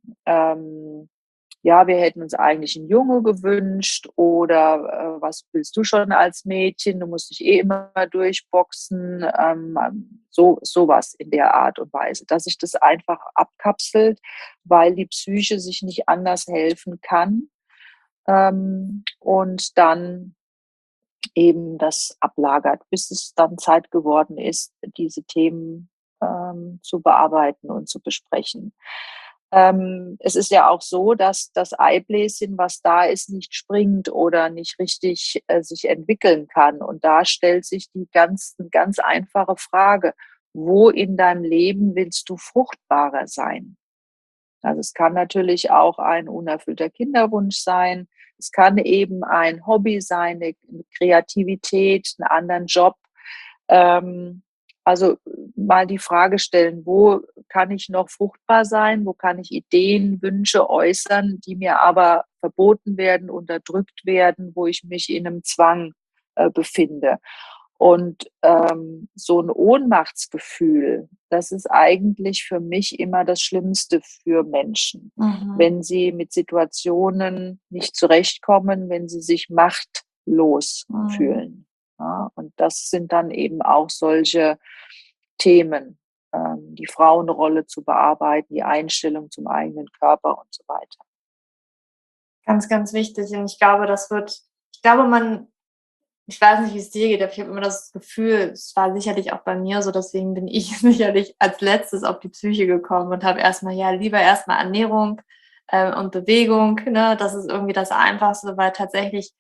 ähm ja, wir hätten uns eigentlich einen Junge gewünscht oder, äh, was willst du schon als Mädchen? Du musst dich eh immer durchboxen, ähm, ähm, so sowas in der Art und Weise, dass sich das einfach abkapselt, weil die Psyche sich nicht anders helfen kann, ähm, und dann eben das ablagert, bis es dann Zeit geworden ist, diese Themen, ähm, zu bearbeiten und zu besprechen. Ähm, es ist ja auch so, dass das Eibläschen, was da ist, nicht springt oder nicht richtig, äh, sich entwickeln kann. Und da stellt sich die ganz 'ne ganz einfache Frage: Wo in deinem Leben willst du fruchtbarer sein? Also, es kann natürlich auch ein unerfüllter Kinderwunsch sein. Es kann eben ein Hobby sein, 'ne 'ne Kreativität, 'n anderen Job. Ähm, also, mal die Frage stellen: „Wo kann ich noch fruchtbar sein? Wo kann ich Ideen, Wünsche äußern, die mir aber verboten werden, unterdrückt werden, wo ich mich in 'nem Zwang, äh, befinde?“ Und, ähm, so 'n Ohnmachtsgefühl, das ist eigentlich für mich immer das Schlimmste für Menschen, Mhm. wenn sie mit Situationen nicht zurechtkommen, wenn sie sich machtlos Mhm. fühlen, ja? Und das sind dann eben auch solche Themen, ähm, die Frauenrolle zu bearbeiten, die Einstellung zum eigenen Körper und so weiter. Ganz, ganz wichtig. Und ich glaube, das wird ich glaube, man ich weiß nicht, wie es dir geht, aber ich habe immer das Gefühl, es war sicherlich auch bei mir so, deswegen bin ich sicherlich als Letztes auf die Psyche gekommen und habe erst mal ja, lieber erst mal Ernährung, äh, und Bewegung, ne? Das ist irgendwie das Einfachste, weil tatsächlich,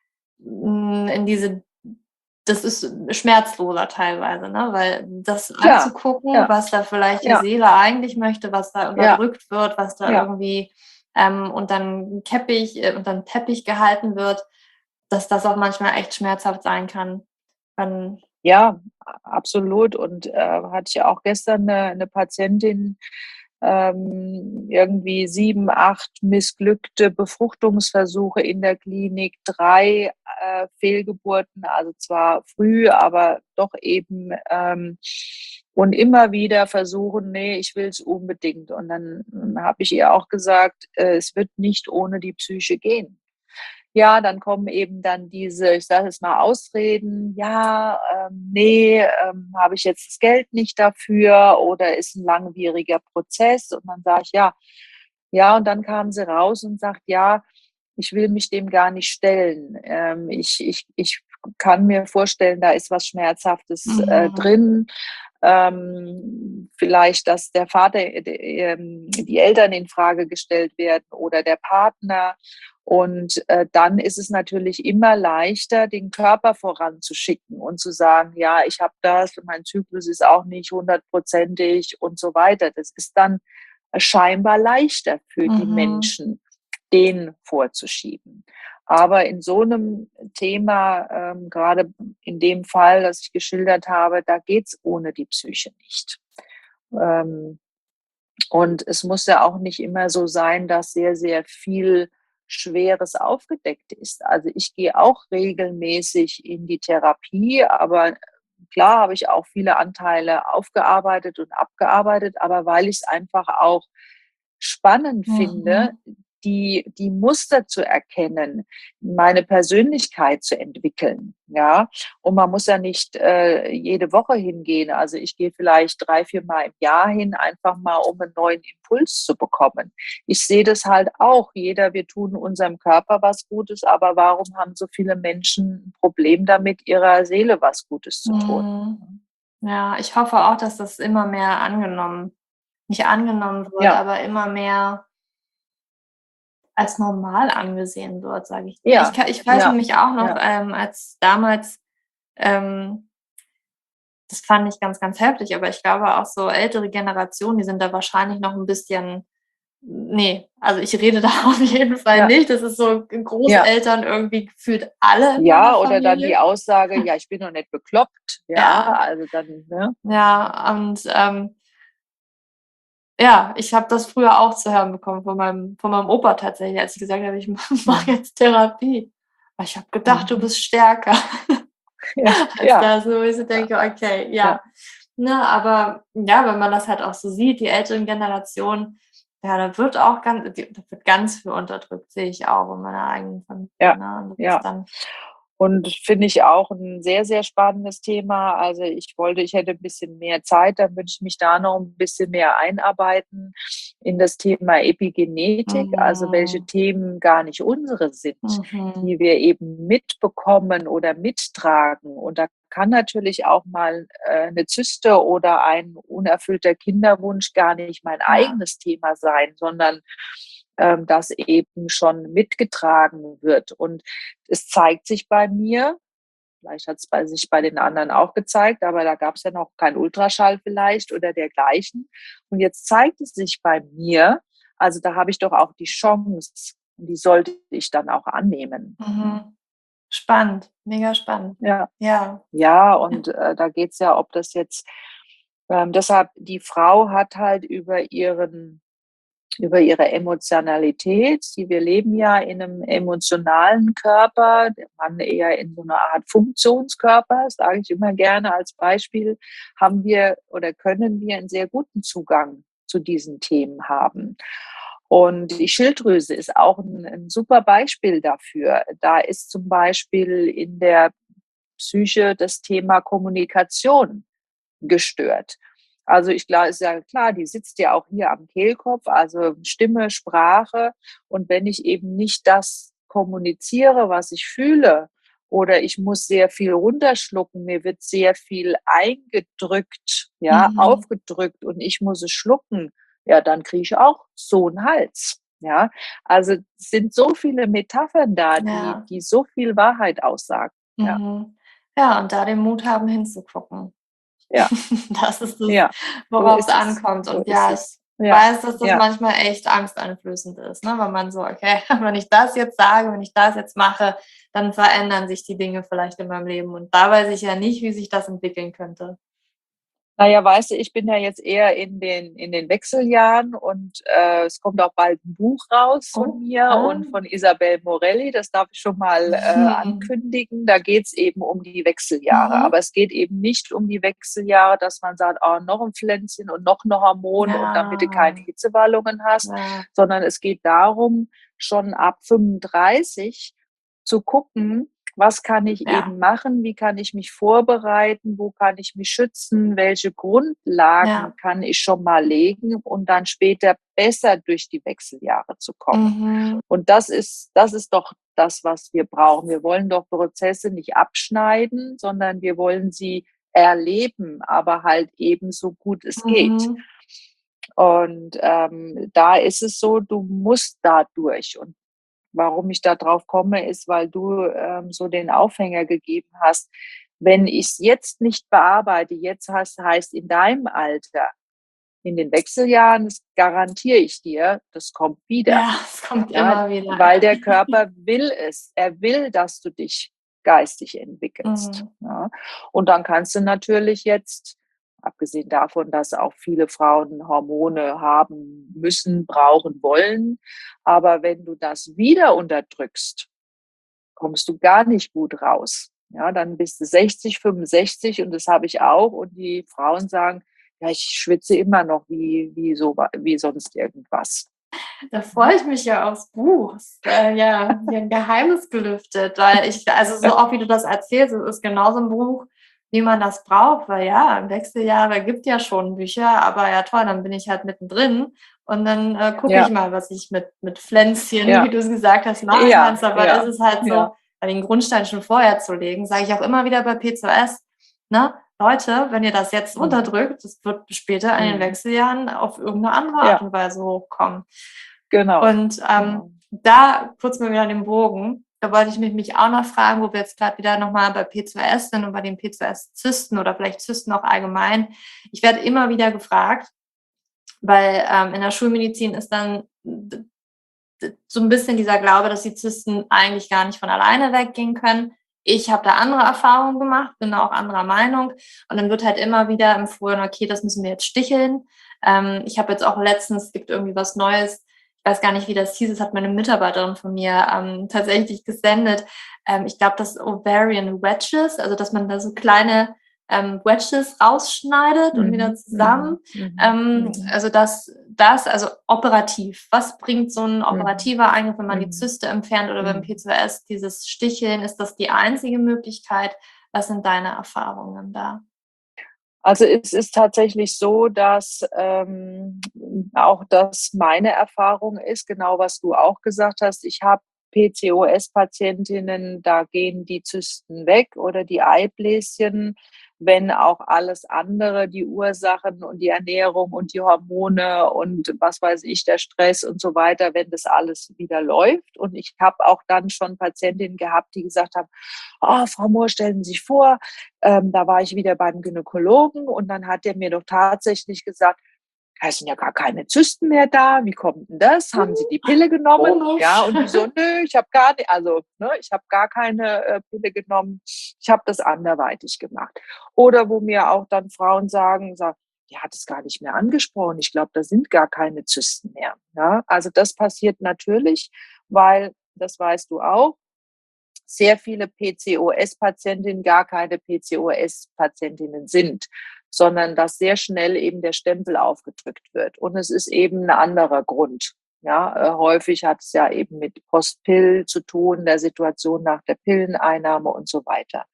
hm, in diese das ist schmerzloser teilweise, ne? Weil das Klar, anzugucken, ja, was da vielleicht die ja, Seele eigentlich möchte, was da ja, unterdrückt wird, was da ja. irgendwie, ähm, unter 'n Teppich äh, unter 'n Teppich gehalten wird, dass das auch manchmal echt schmerzhaft sein kann. Dann Ja, a absolut. Und, äh, hatte ich auch gestern 'ne 'ne Patientin, ähm, irgendwie sieben, acht missglückte Befruchtungsversuche in der Klinik, drei äh, Fehlgeburten, also zwar früh, aber doch eben, ähm und immer wieder versuchen: „Ne, ich will's unbedingt.“ Und dann, hm, habe ich ihr auch gesagt: „Äh, es wird nicht ohne die Psyche gehen.“ Ja, dann kommen eben dann diese, ich sage jetzt mal, Ausreden: „Ja, ähm, ne, ähm, habe ich jetzt das Geld nicht dafür oder ist 'n langwieriger Prozess.“ Und dann sage ich: „Ja.“ Ja, und dann kam sie raus und sagt: „Ja, ich will mich dem gar nicht stellen. Ähm, ich ich ich kann mir vorstellen, da ist was Schmerzhaftes, äh, mhm, drin. Ähm, vielleicht, dass der Vater äh, d ähm, die Eltern infrage gestellt werden oder der Partner. Und, äh, dann ist es natürlich immer leichter, den Körper voranzuschicken und zu sagen: „Ja, ich habe das und mein Zyklus ist auch nicht hundertprozentig“ und so weiter. Das ist dann, äh, scheinbar leichter für die mhm. Menschen, den vorzuschieben. Aber in so 'nem Thema, ähm, grade in dem Fall, das ich geschildert habe, da geht's ohne die Psyche nicht. Ähm und es muss ja auch nicht immer so sein, dass sehr, sehr viel Schweres aufgedeckt ist. Also, ich gehe auch regelmäßig in die Therapie, aber klar habe ich auch viele Anteile aufgearbeitet und abgearbeitet, aber weil ich's einfach auch spannend finde, Mhm. die die Muster zu erkennen, meine Persönlichkeit zu entwickeln, ja? Und man muss ja nicht, äh, jede Woche hingehen. Also, ich gehe vielleicht drei, viermal im Jahr hin, einfach mal, um 'n neuen Impuls zu bekommen. Ich sehe das halt auch. Jeder wir tun unserem Körper was Gutes, aber warum haben so viele Menschen 'n Problem damit, ihrer Seele was Gutes zu tun, Mhm. ne? Ja, ich hoffe auch, dass das immer mehr angenommen nicht angenommen wird, Ja, aber immer mehr als normal angesehen wird, sage ich dir. Ich ja, ka ich weiß ja, nämlich auch noch, ja. ähm, als damals, ähm das fand ich ganz, ganz heftig, aber ich glaube auch so ältere Generationen, die sind da wahrscheinlich noch 'n bisschen nee, also ich rede da auf jeden Fall Ja. nicht. Das ist so Ja. Großeltern irgendwie gefühlt alle in meiner Ja, oder dann die Familie. Aussage: „Ja, ich bin doch nicht bekloppt.“ Ja, Ja, also dann, ne? ja, und, ähm, ja, ich habe das früher auch zu hören bekommen von meinem von meinem Opa tatsächlich, als ich gesagt habe, ich mache Mhm. jetzt Therapie. Aber ich habe gedacht, du Mhm. bist stärker Ja, als ja, das, wo ich so ja, denke: „Okay, ja. ja.“ Ne, aber ja, wenn man das halt auch so sieht, die älteren Generationen, ja, da wird auch ganz da wird ganz viel unterdrückt, sehe ich auch in meiner eigenen Familie, Ja, ne? Und das ist ja. dann Und finde ich auch 'n sehr, sehr spannendes Thema. Also, ich wollte ich hätte 'n bisschen mehr Zeit, dann würde ich mich da noch 'n bisschen mehr einarbeiten in das Thema Epigenetik, also welche mhm, Themen gar nicht unsere sind, mhm, die wir eben mitbekommen oder mittragen. Und da kann natürlich auch mal, äh, 'ne Zyste oder ein unerfüllter Kinderwunsch gar nicht mein ja, eigenes Thema sein, sondern, ähm, das eben schon mitgetragen wird. Und es zeigt sich bei mir, vielleicht hat es bei sich bei den anderen auch gezeigt, aber da gab es ja noch keinen Ultraschall vielleicht oder dergleichen. Und jetzt zeigt es sich bei mir, also da habe ich doch auch die Chance und die sollte ich dann auch annehmen, ne? mhm. Spannend, mega spannend. Ja. Ja. Ja, und, äh, da geht's ja, ob das jetzt ähm, deshalb die Frau hat halt über ihren über ihre Emotionalität. Die wir leben ja in einem emotionalen Körper, der Mann eher in so einer Art Funktionskörper, sage ich immer gerne als Beispiel, haben wir oder können wir einen sehr guten Zugang zu diesen Themen haben. Und die Schilddrüse ist auch ein 'n super Beispiel dafür. Da ist zum Beispiel in der Psyche das Thema Kommunikation gestört. Also, ich glaube, ist ja klar, die sitzt ja auch hier am Kehlkopf, also Stimme, Sprache. Und wenn ich eben nicht das kommuniziere, was ich fühle, oder ich muss sehr viel runterschlucken, mir wird sehr viel eingedrückt, ja, Mhm. aufgedrückt und ich muss es schlucken, ja, dann kriege ich auch so einen Hals, ja? Also, es sind so viele Metaphern da, die Ja. die so viel Wahrheit aussagen. Ja, Mhm. Ja, und da den Mut haben, hinzugucken. ja, Das ist es, ja, so worauf's ist es. ankommt. So Und ist ja, ich es. Ja, weiß, dass das ja. manchmal echt angsteinflößend ist, ne? Weil man so: „Okay, wenn ich das jetzt sage, wenn ich das jetzt mache, dann verändern sich die Dinge vielleicht in meinem Leben.“ Und da weiß ich ja nicht, wie sich das entwickeln könnte. Na ja, weißt du, ich bin ja jetzt eher in den in den Wechseljahren und, äh, es kommt auch bald 'n Buch raus von Oh, mir ah. und von Isabel Morelli. Das darf ich schon mal, äh, ankündigen. Da geht's eben um die Wechseljahre. Mhm. Aber es geht eben nicht um die Wechseljahre, dass man sagt: „Oh, noch 'n Pflänzchen und noch 'ne Hormon und damit du Ja, keine Hitzewallungen hast“, ja, sondern es geht darum, schon ab fünfunddreißig zu gucken, was kann ich ja, eben machen? Wie kann ich mich vorbereiten? Wo kann ich mich schützen? Welche Grundlagen ja. kann ich schon mal legen, um dann später besser durch die Wechseljahre zu kommen? Mhm. Und das ist das ist doch das, was wir brauchen. Wir wollen doch Prozesse nicht abschneiden, sondern wir wollen sie erleben, aber halt eben so gut es geht. Mhm. Und, ähm, da ist es so, du musst da durch. Und warum ich da drauf komme, ist, weil du, ähm, so den Aufhänger gegeben hast. Wenn ich's jetzt nicht bearbeite, jetzt heißt heißt in deinem Alter, in den Wechseljahren, das garantiere ich dir, das kommt wieder, Ja, es kommt ja, immer wieder, weil ja. der Körper will es. Er will, dass du dich geistig entwickelst, Mhm. ja? Und dann kannst du natürlich jetzt, abgesehen davon, dass auch viele Frauen Hormone haben müssen, brauchen, wollen, aber wenn du das wieder unterdrückst, kommst du gar nicht gut raus. Ja, dann bist du sechzig, fünfundsechzig und das habe ich auch und die Frauen sagen: „Ja, ich schwitze immer noch wie wie so wie sonst irgendwas.“ Da Mhm. freue ich mich ja aufs Buch. Es ist, äh, ja, wie ein Geheimnis gelüftet, weil ich also, so auch wie du das erzählst, es ist genau so 'n Buch, wie man das braucht, weil ja, im Wechseljahre gibt ja schon Bücher, aber ja toll, dann bin ich halt mittendrin und dann, äh, gucke ich Ja, mal, was ich mit mit Pflänzchen, wie ja, du's gesagt hast, machen ja, kannst. Aber ist ja, es halt ja. so, den Grundstein schon vorher zu legen, sage ich auch immer wieder bei P C O S, ne: „Leute, wenn ihr das jetzt Mhm, unterdrückt, das wird später in den mhm. Wechseljahren auf irgend 'ne andere Art Ja, und Weise hochkommen.“ genau, Und, ähm, genau. da kurz mal wieder den Bogen, da wollte ich mich mich auch noch fragen, wo wir jetzt grad wieder noch mal bei P C O S sind und bei den P C O S-Zysten oder vielleicht Zysten auch allgemein. Ich werde immer wieder gefragt, weil ähm, in der Schulmedizin ist dann so ein bisschen dieser Glaube, dass die Zysten eigentlich gar nicht von alleine weggehen können. Ich habe da andere Erfahrungen gemacht, bin da auch anderer Meinung. Und dann wird halt immer wieder empfohlen, okay, das müssen wir jetzt sticheln. Ähm, ich habe jetzt auch letztens, es gibt irgendwie was Neues, ich weiß gar nicht, wie das hieß, das hat meine Mitarbeiterin von mir ähm, tatsächlich gesendet. Ähm, ich glaube, das Ovarian Wedges, also dass man da so kleine ähm, Wedges rausschneidet und wieder Mhm, zusammen. mhm, Ähm, mhm, also das, das, also operativ. Was bringt so ein mhm, operativer Eingriff, wenn man die mhm, Zyste entfernt oder beim mhm. P C O S dieses Sticheln? Ist das die einzige Möglichkeit? Was sind deine Erfahrungen da? Also, es ist tatsächlich so, dass, ähm, auch das meine Erfahrung ist, genau was du auch gesagt hast. Ich habe P C O S-Patientinnen, da gehen die Zysten weg oder die Eibläschen, wenn auch alles andere, die Ursachen und die Ernährung und die Hormone und was weiß ich, der Stress und so weiter, wenn das alles wieder läuft. Und ich habe auch dann schon Patientinnen gehabt, die gesagt haben: „Oh, Frau Mohr, stellen Sie sich vor, ähm, da war ich wieder beim Gynäkologen und dann hat der mir doch tatsächlich gesagt: „Ja, es sind ja gar keine Zysten mehr da. Wie kommt denn das? Haben Sie die Pille genommen?“ Ja, Komisch. und die so: „Nö, ich habe gar ni also, ne, ich habe gar keine, äh, Pille genommen. Ich habe das anderweitig gemacht.“ Oder wo mir auch dann Frauen sagen, sa „Die hat es gar nicht mehr angesprochen. Ich glaube, da sind gar keine Zysten mehr“, ja? Also, das passiert natürlich, weil, das weißt du auch, sehr viele P C O S-Patientinnen gar keine P C O S-Patientinnen sind, sondern dass sehr schnell eben der Stempel aufgedrückt wird. Und es ist eben ein anderer Grund. Ja, äh, häufig hat es ja eben mit Postpill zu tun, der Situation nach der Pilleneinnahme und so weiter.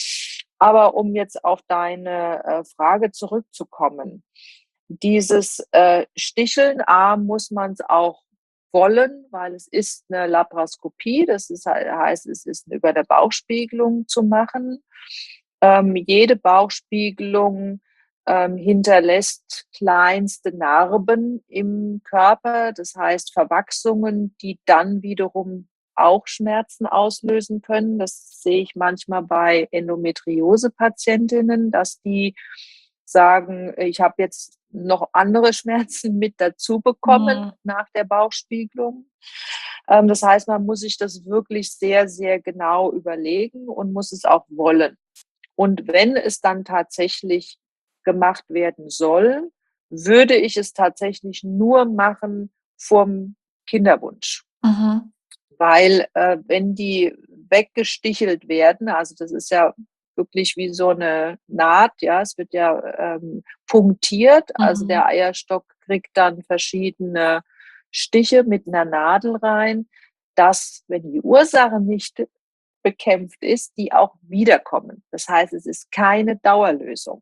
Aber um jetzt auf deine äh, Frage zurückzukommen, dieses äh, Sticheln, A, muss man es auch wollen, weil es ist eine Laparoskopie. Das ist, hei- heißt, es ist über der Bauchspiegelung zu machen. Ähm, jede Bauchspiegelung ähm, hinterlässt kleinste Narben im Körper, das heißt Verwachsungen, die dann wiederum auch Schmerzen auslösen können. Das sehe ich manchmal bei Endometriose-Patientinnen, dass die sagen, ich habe jetzt noch andere Schmerzen mit dazu bekommen Mhm. nach der Bauchspiegelung. Ähm, das heißt, man muss sich das wirklich sehr, sehr genau überlegen und muss es auch wollen. Und wenn es dann tatsächlich gemacht werden soll, würde ich es tatsächlich nur machen vorm Kinderwunsch. Mhm. Weil, äh, wenn die weggestichelt werden, also das ist ja wirklich wie so eine Naht, ja, es wird ja, ähm, punktiert, also Mhm. der Eierstock kriegt dann verschiedene Stiche mit einer Nadel rein, dass, wenn die Ursache nicht bekämpft ist, die auch wiederkommen. Das heißt, es ist keine Dauerlösung.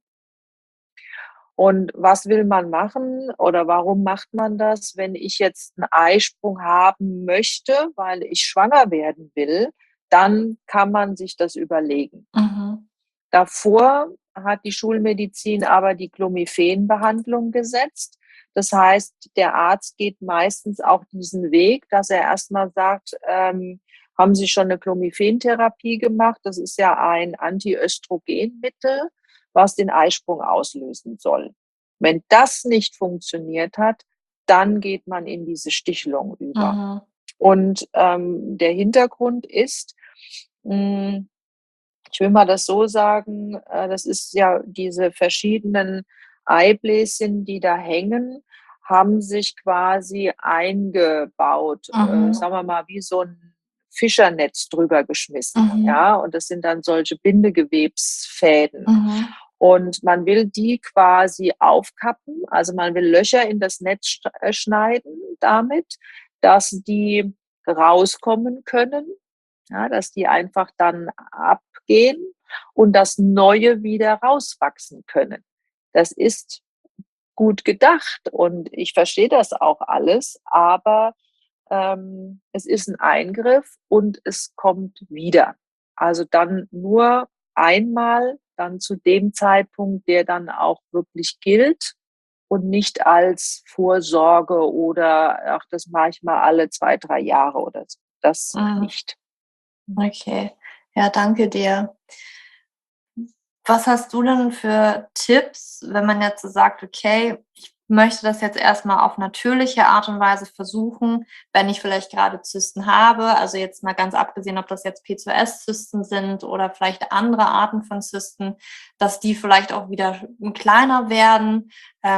Und was will man machen oder warum macht man das? Wenn ich jetzt einen Eisprung haben möchte, weil ich schwanger werden will, dann kann man sich das überlegen. Mhm. Davor hat die Schulmedizin aber die Clomiphen-Behandlung gesetzt. Das heißt, der Arzt geht meistens auch diesen Weg, dass er erstmal sagt, ähm, haben Sie schon eine Clomiphen-Therapie gemacht? Das ist ja ein Antiöstrogenmittel, was den Eisprung auslösen soll. Wenn das nicht funktioniert hat, dann geht man in diese Stichelung über. Mhm. Und ähm, der Hintergrund ist, mh, ich will mal das so sagen, äh, das ist ja diese verschiedenen Eibläschen, die da hängen, haben sich quasi eingebaut, äh, Mhm. sagen wir mal, wie so ein Fischernetz drüber geschmissen, Mhm. ja? Und das sind dann solche Bindegewebsfäden. Mhm. Und man will die quasi aufkappen, also man will Löcher in das Netz sch äh, schneiden damit, dass die rauskommen können, ja, dass die einfach dann abgehen und dass neue wieder rauswachsen können. Das ist gut gedacht und ich verstehe das auch alles, aber ähm, es ist ein Eingriff und es kommt wieder. Also dann nur einmal, dann zu dem Zeitpunkt, der dann auch wirklich gilt und nicht als Vorsorge oder ach, das mache ich mal alle zwei, drei Jahre oder so. Das Mhm. nicht. Okay. Ja, danke dir. Was hast du denn für Tipps, wenn man jetzt so sagt, okay, ich möchte das jetzt erstmal auf natürliche Art und Weise versuchen, wenn ich vielleicht gerade Zysten habe. Also jetzt mal ganz abgesehen, ob das jetzt P C O S-Zysten sind oder vielleicht andere Arten von Zysten, dass die vielleicht auch wieder kleiner werden,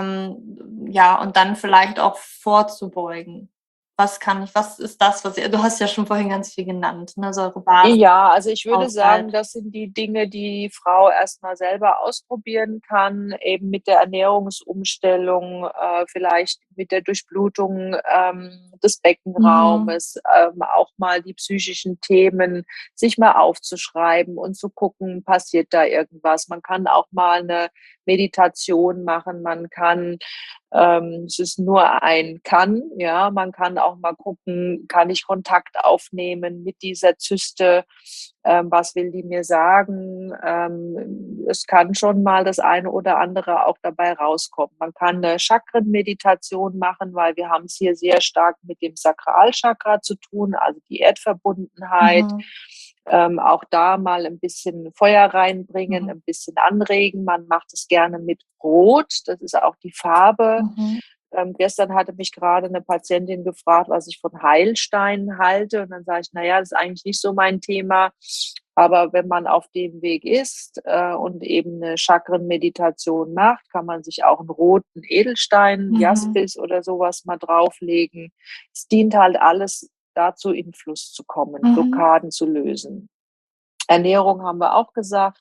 ähm, ja, und dann vielleicht auch vorzubeugen. Was kann ich, was ist das, was ihr, du hast ja schon vorhin ganz viel genannt, ne, Säurebasen, Ja, also ich würde sagen, Haushalt. das sind die Dinge, die die Frau erst mal selber ausprobieren kann, eben mit der Ernährungsumstellung, äh, vielleicht mit der Durchblutung, ähm, des Mhm. Beckenraumes, ähm, auch mal die psychischen Themen sich mal aufzuschreiben und zu gucken, passiert da irgendwas? Man kann auch mal 'ne Meditation machen, man kann ähm, es ist nur ein kann, ja. Man kann auch mal gucken, kann ich Kontakt aufnehmen mit dieser Zyste? Ähm, was will die mir sagen? Ähm, es kann schon mal das eine oder andere auch dabei rauskommen. Man kann 'ne Chakrenmeditation machen, weil wir haben's hier sehr stark mit dem Sakralchakra zu tun, also die Erdverbundenheit. Mhm. Ähm, auch da mal 'n bisschen Feuer reinbringen, Mhm. 'n bisschen anregen. Man macht es gerne mit Rot, das ist auch die Farbe. Mhm. Ähm, gestern hatte mich grade 'ne Patientin gefragt, was ich von Heilsteinen halte, und dann sage ich: „Na ja, das ist eigentlich nicht so mein Thema." Aber wenn man auf dem Weg ist, äh, und eben 'ne Chakrenmeditation macht, kann man sich auch 'n roten Edelstein, Mhm. Jaspis oder so was mal drauflegen. Es dient halt alles dazu, in Fluss zu kommen, Mhm. Blockaden zu lösen. Ernährung haben wir auch gesagt.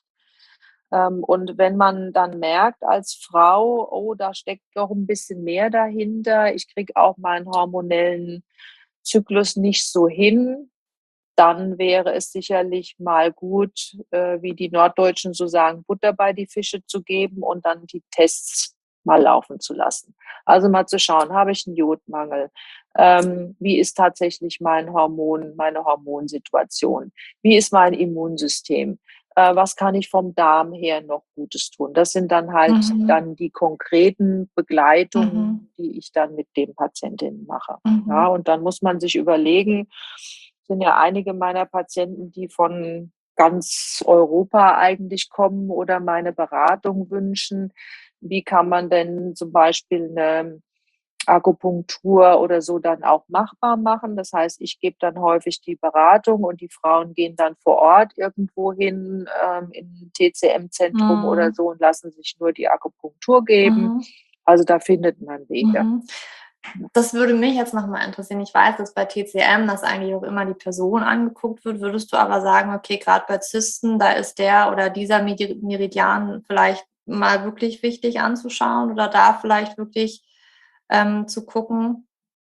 Ähm, und wenn man dann merkt als Frau: „Oh, da steckt doch 'n bisschen mehr dahinter. Ich kriege auch meinen hormonellen Zyklus nicht so hin", dann wäre es sicherlich mal gut, äh, wie die Norddeutschen so sagen, Butter bei die Fische zu geben und dann die Tests mal laufen zu lassen. Also mal zu schauen: Habe ich 'n Jodmangel? Ähm, wie ist tatsächlich mein Hormon meine Hormonsituation? Wie ist mein Immunsystem? Äh, was kann ich vom Darm her noch Gutes tun? Das sind dann halt Mhm. dann die konkreten Mhm. Begleitungen, die ich dann mit den Patientinnen mache. Ja, Mhm. und dann muss man sich überlegen sind ja einige meiner Patienten, die von ganz Europa eigentlich kommen oder meine Beratung wünschen. Wie kann man denn zum Beispiel 'ne Akupunktur oder so dann auch machbar machen? Das heißt, ich gebe dann häufig die Beratung und die Frauen gehen dann vor Ort irgendwo hin, ähm, in 'n T C M-Zentrum oder Mhm. so und lassen sich nur die Akupunktur geben. Mhm. Also, da findet man Wege. Mhm. Das würde mich jetzt noch mal interessieren. Ich weiß, dass bei T C M, dass eigentlich auch immer die Person angeguckt wird. Würdest du aber sagen: „Okay, grad bei Zysten, da ist der oder dieser Medi Meridian vielleicht mal wirklich wichtig anzuschauen oder da vielleicht wirklich, ähm, zu gucken?“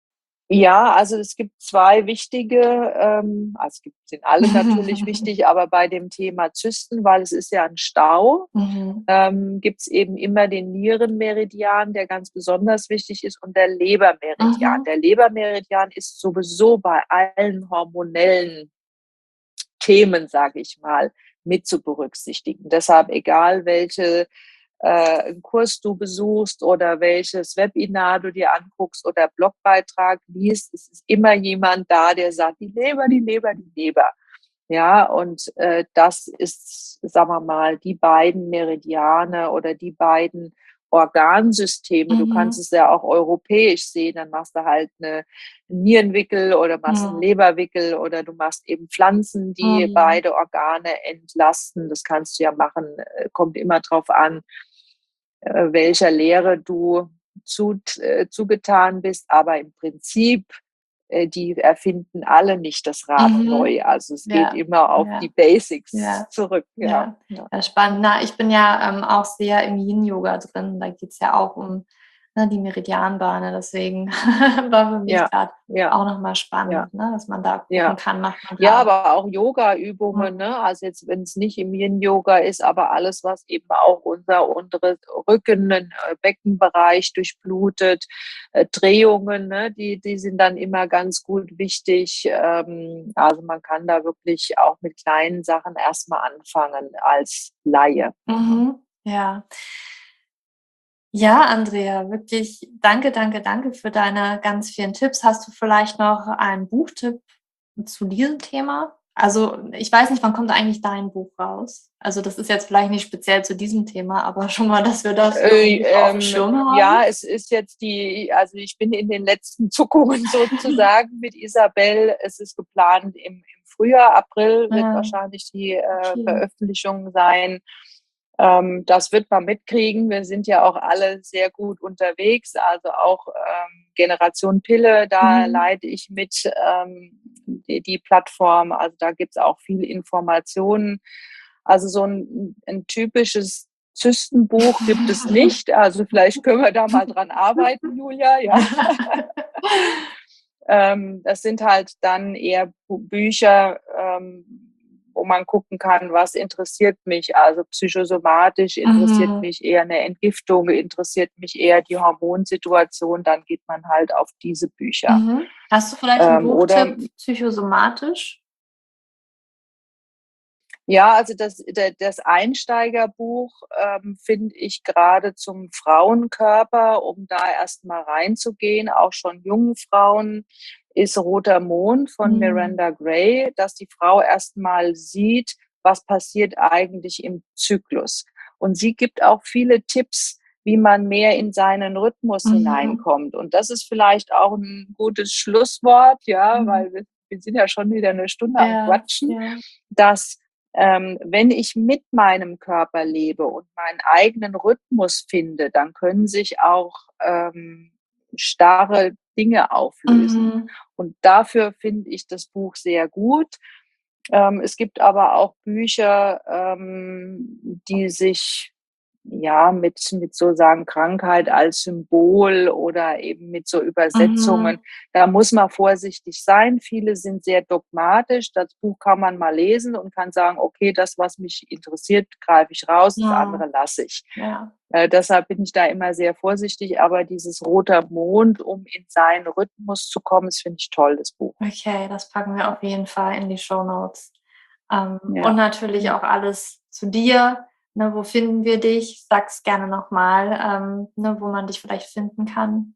Ja, also es gibt zwei wichtige, ähm also es gibt sind alle natürlich wichtig, aber bei dem Thema Zysten, weil es ist ja 'n Stau, Mhm. ähm, gibt's eben immer den Nierenmeridian, der ganz besonders wichtig ist, und der Lebermeridian. Mhm. Der Lebermeridian ist sowieso bei allen hormonellen Themen, sage ich mal, mit zu berücksichtigen. Deshalb egal, welche äh, Kurs du besuchst oder welches Webinar du dir anguckst oder Blogbeitrag liest, es ist immer jemand da, der sagt: „Die Leber, die Leber, die Leber." Ja, und, äh, das ist, sagen wir mal, die beiden Meridiane oder die beiden Organsysteme. Du kannst Mhm. es ja auch europäisch sehen, dann machst du halt 'ne Nierenwickel oder machst 'n Mhm. Leberwickel oder du machst eben Pflanzen, die Mhm. beide Organe entlasten. Das kannst du ja machen, äh, kommt immer drauf an, äh, welcher Lehre du zut äh, zugetan bist, aber im Prinzip, äh, die erfinden alle nicht das Rad Mhm. neu. Also, es geht Ja, immer auf die ja, Basics ja, zurück, ja, ja. ja. Ja, spannend. Na, ich bin ja, ähm, auch sehr im Yin-Yoga drin. Da geht's ja auch um, ne, die Meridianbahnen. Deswegen war für mich Ja, grad ja, auch noch mal ja, spannend, ne, dass man da gucken ja. kann, macht man Ja, da aber auch Yogaübungen, Mhm. ne? Also jetzt, wenn's nicht im Yin-Yoga ist, aber alles, was eben auch unser unteres Rücken, äh, Beckenbereich durchblutet, äh, Drehungen, ne, die die sind dann immer ganz gut wichtig. Ähm, also, man kann da wirklich auch mit kleinen Sachen erst mal anfangen als Laie. Mhm, ja. Ja, Andrea, wirklich danke, danke, danke für deine ganz vielen Tipps. Hast du vielleicht noch einen Buchtipp zu diesem Thema? Also ich weiß nicht, wann kommt eigentlich dein Buch raus? Also das ist jetzt vielleicht nicht speziell zu diesem Thema, aber schon mal, dass wir das Äh, irgendwie auf dem ähm, Schirm haben. ja, es ist jetzt die, also ich bin in den letzten Zuckungen sozusagen mit Isabel. Es ist geplant im, im Frühjahr, April wird Ja, wahrscheinlich die äh, okay. Veröffentlichung sein. Ähm, das wird man mitkriegen. Wir sind ja auch alle sehr gut unterwegs, also auch ähm, Generation Pille, da Mhm. leite ich mit ähm, die, die Plattform. Also da gibt's auch viel Informationen. Also so ein, ein typisches Zystenbuch gibt es nicht. Also vielleicht können wir da mal dran arbeiten, Julia. Ja. ähm, das sind halt dann eher Bu- Bücher, ähm, wo man gucken kann, was interessiert mich. Also psychosomatisch interessiert Mhm. mich eher eine Entgiftung, interessiert mich eher die Hormonsituation. Dann geht man halt auf diese Bücher. Mhm. Hast du vielleicht einen Ähm, oder Buchtipp psychosomatisch? Ja, also das, das Einsteigerbuch ähm, finde ich gerade zum Frauenkörper, um da erstmal reinzugehen, auch schon jungen Frauen, ist Roter Mond von Mhm. Miranda Gray, dass die Frau erstmal sieht, was passiert eigentlich im Zyklus. Und sie gibt auch viele Tipps, wie man mehr in seinen Rhythmus Mhm. hineinkommt. Und das ist vielleicht auch ein gutes Schlusswort, ja, Mhm. weil wir, wir sind ja schon wieder eine Stunde am Ja, Quatschen, ja. dass ähm, wenn ich mit meinem Körper lebe und meinen eigenen Rhythmus finde, dann können sich auch ähm, starre Dinge auflösen. Mhm. Und dafür finde ich das Buch sehr gut. Ähm, es gibt aber auch Bücher, ähm, die sich ja mit, mit so sagen Krankheit als Symbol oder eben mit so Übersetzungen. Mhm. Da muss man vorsichtig sein. Viele sind sehr dogmatisch. Das Buch kann man mal lesen und kann sagen, okay, das, was mich interessiert, greife ich raus, das Ja, andere lasse ich. ja. Äh, deshalb bin ich da immer sehr vorsichtig. Aber dieses Roter Mond, um in seinen Rhythmus zu kommen, das finde ich toll, das Buch. Okay, das packen wir auf jeden Fall in die Shownotes. Ähm, und Ja. natürlich auch alles zu dir. Ne, wo finden wir dich? Sag's gerne nochmal, ähm, ne, wo man dich vielleicht finden kann.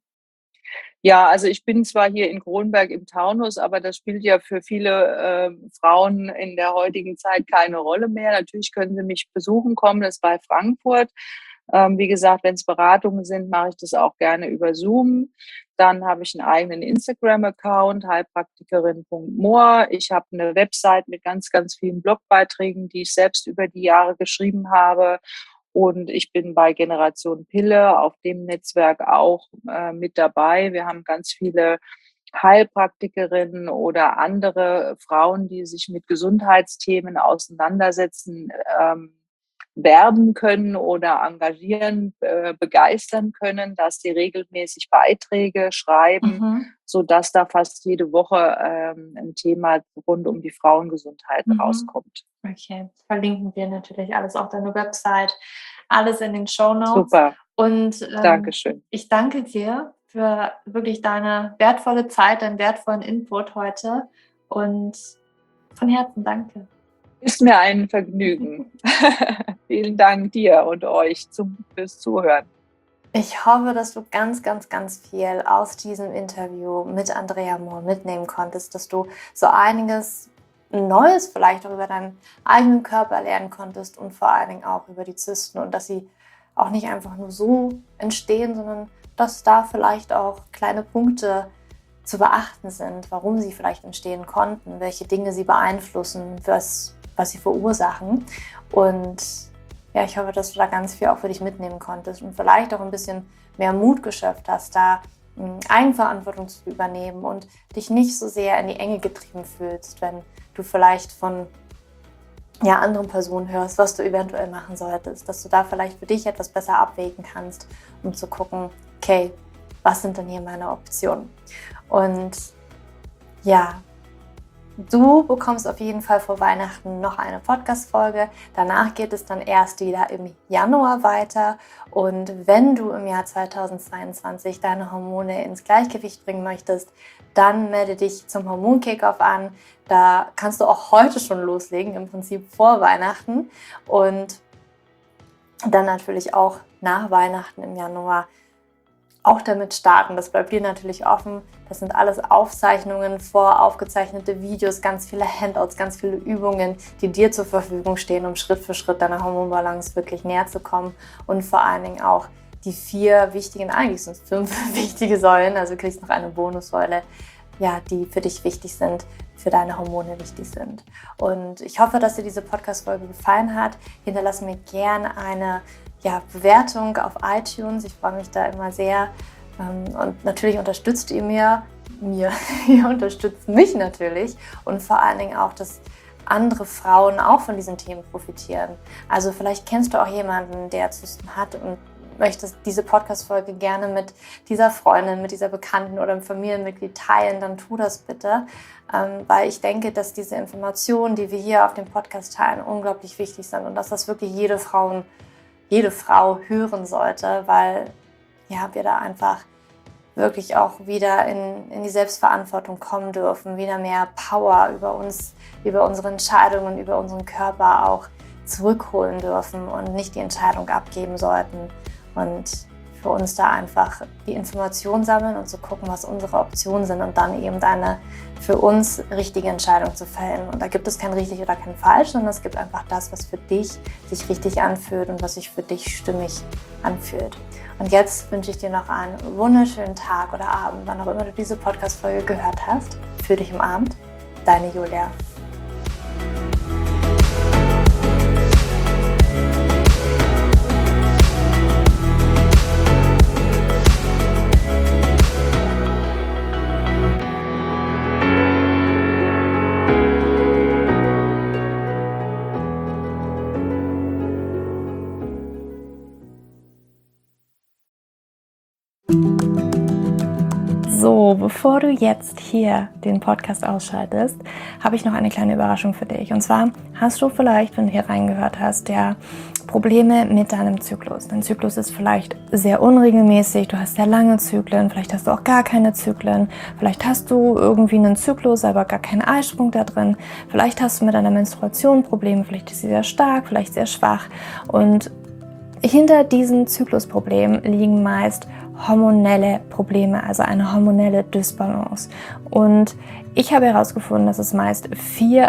Ja, also ich bin zwar hier in Kronberg im Taunus, aber das spielt ja für viele äh, Frauen in der heutigen Zeit keine Rolle mehr. Natürlich können sie mich besuchen kommen, das ist bei Frankfurt. Ähm, wie gesagt, wenn es Beratungen sind, mache ich das auch gerne über Zoom. Dann habe ich einen eigenen Instagram-Account, heilpraktikerin punkt mohr. Ich habe eine Website mit ganz, ganz vielen Blogbeiträgen, die ich selbst über die Jahre geschrieben habe. Und ich bin bei Generation Pille auf dem Netzwerk auch äh, mit dabei. Wir haben ganz viele Heilpraktikerinnen oder andere Frauen, die sich mit Gesundheitsthemen auseinandersetzen, ähm, werben können oder engagieren, äh, begeistern können, dass sie regelmäßig Beiträge schreiben, Mhm. sodass da fast jede Woche ähm, ein Thema rund um die Frauengesundheit Mhm. rauskommt. Okay, verlinken wir natürlich alles, auch deine Website, alles in den Shownotes. Super, Und ähm, Dankeschön. ich danke dir für wirklich deine wertvolle Zeit, deinen wertvollen Input heute und von Herzen danke. Ist mir ein Vergnügen. Vielen Dank dir und euch zum, fürs Zuhören. Ich hoffe, dass du ganz, ganz, ganz viel aus diesem Interview mit Andrea Mohr mitnehmen konntest, dass du so einiges Neues vielleicht auch über deinen eigenen Körper lernen konntest und vor allen Dingen auch über die Zysten und dass sie auch nicht einfach nur so entstehen, sondern dass da vielleicht auch kleine Punkte zu beachten sind, warum sie vielleicht entstehen konnten, welche Dinge sie beeinflussen, was, was sie verursachen. Und ja, ich hoffe, dass du da ganz viel auch für dich mitnehmen konntest und vielleicht auch ein bisschen mehr Mut geschöpft hast, da Eigenverantwortung zu übernehmen und dich nicht so sehr in die Enge getrieben fühlst, wenn du vielleicht von ja, anderen Personen hörst, was du eventuell machen solltest, dass du da vielleicht für dich etwas besser abwägen kannst, um zu gucken, okay, was sind denn hier meine Optionen? Und ja, du bekommst auf jeden Fall vor Weihnachten noch eine Podcast-Folge. Danach geht es dann erst wieder im Januar weiter. Und wenn du im Jahr zweitausendzweiundzwanzig deine Hormone ins Gleichgewicht bringen möchtest, dann melde dich zum Hormon-Kickoff an. Da kannst du auch heute schon loslegen, im Prinzip vor Weihnachten. Und dann natürlich auch nach Weihnachten im Januar auch damit starten. Das bleibt dir natürlich offen. Das sind alles Aufzeichnungen, voraufgezeichnete Videos, ganz viele Handouts, ganz viele Übungen, die dir zur Verfügung stehen, um Schritt für Schritt deiner Hormonbalance wirklich näher zu kommen. Und vor allen Dingen auch die vier wichtigen, eigentlich sind es fünf wichtige Säulen, also du kriegst noch eine Bonussäule, ja, die für dich wichtig sind, für deine Hormone wichtig sind. Und ich hoffe, dass dir diese Podcast-Folge gefallen hat. Hinterlass mir gerne eine ja, Bewertung auf iTunes. Ich freue mich da immer sehr. Und natürlich unterstützt ihr mir, mir, ihr unterstützt mich natürlich. Und vor allen Dingen auch, dass andere Frauen auch von diesen Themen profitieren. Also vielleicht kennst du auch jemanden, der Zysten hat und möchtest diese Podcast-Folge gerne mit dieser Freundin, mit dieser Bekannten oder einem Familienmitglied teilen, dann tu das bitte. Ähm, weil ich denke, dass diese Informationen, die wir hier auf dem Podcast teilen, unglaublich wichtig sind und dass das wirklich jede Frau, jede Frau hören sollte, weil ja, wir da einfach wirklich auch wieder in, in die Selbstverantwortung kommen dürfen, wieder mehr Power über uns, über unsere Entscheidungen, über unseren Körper auch zurückholen dürfen und nicht die Entscheidung abgeben sollten. Und für uns da einfach die Informationen sammeln und zu gucken, was unsere Optionen sind und dann eben eine für uns richtige Entscheidung zu fällen. Und da gibt es kein richtig oder kein falsch, sondern es gibt einfach das, was für dich sich richtig anfühlt und was sich für dich stimmig anfühlt. Und jetzt wünsche ich dir noch einen wunderschönen Tag oder Abend, wann auch immer du diese Podcast-Folge gehört hast. Fühl dich umarmt, deine Julia. So, bevor du jetzt hier den Podcast ausschaltest, habe ich noch eine kleine Überraschung für dich. Und zwar hast du vielleicht, wenn du hier reingehört hast, ja Probleme mit deinem Zyklus. Dein Zyklus ist vielleicht sehr unregelmäßig, du hast sehr lange Zyklen, vielleicht hast du auch gar keine Zyklen, vielleicht hast du irgendwie einen Zyklus, aber gar keinen Eisprung da drin, vielleicht hast du mit deiner Menstruation Probleme, vielleicht ist sie sehr stark, vielleicht sehr schwach. Und hinter diesen Zyklusproblemen liegen meist hormonelle Probleme, also eine hormonelle Dysbalance. Und ich habe herausgefunden, dass es meist vier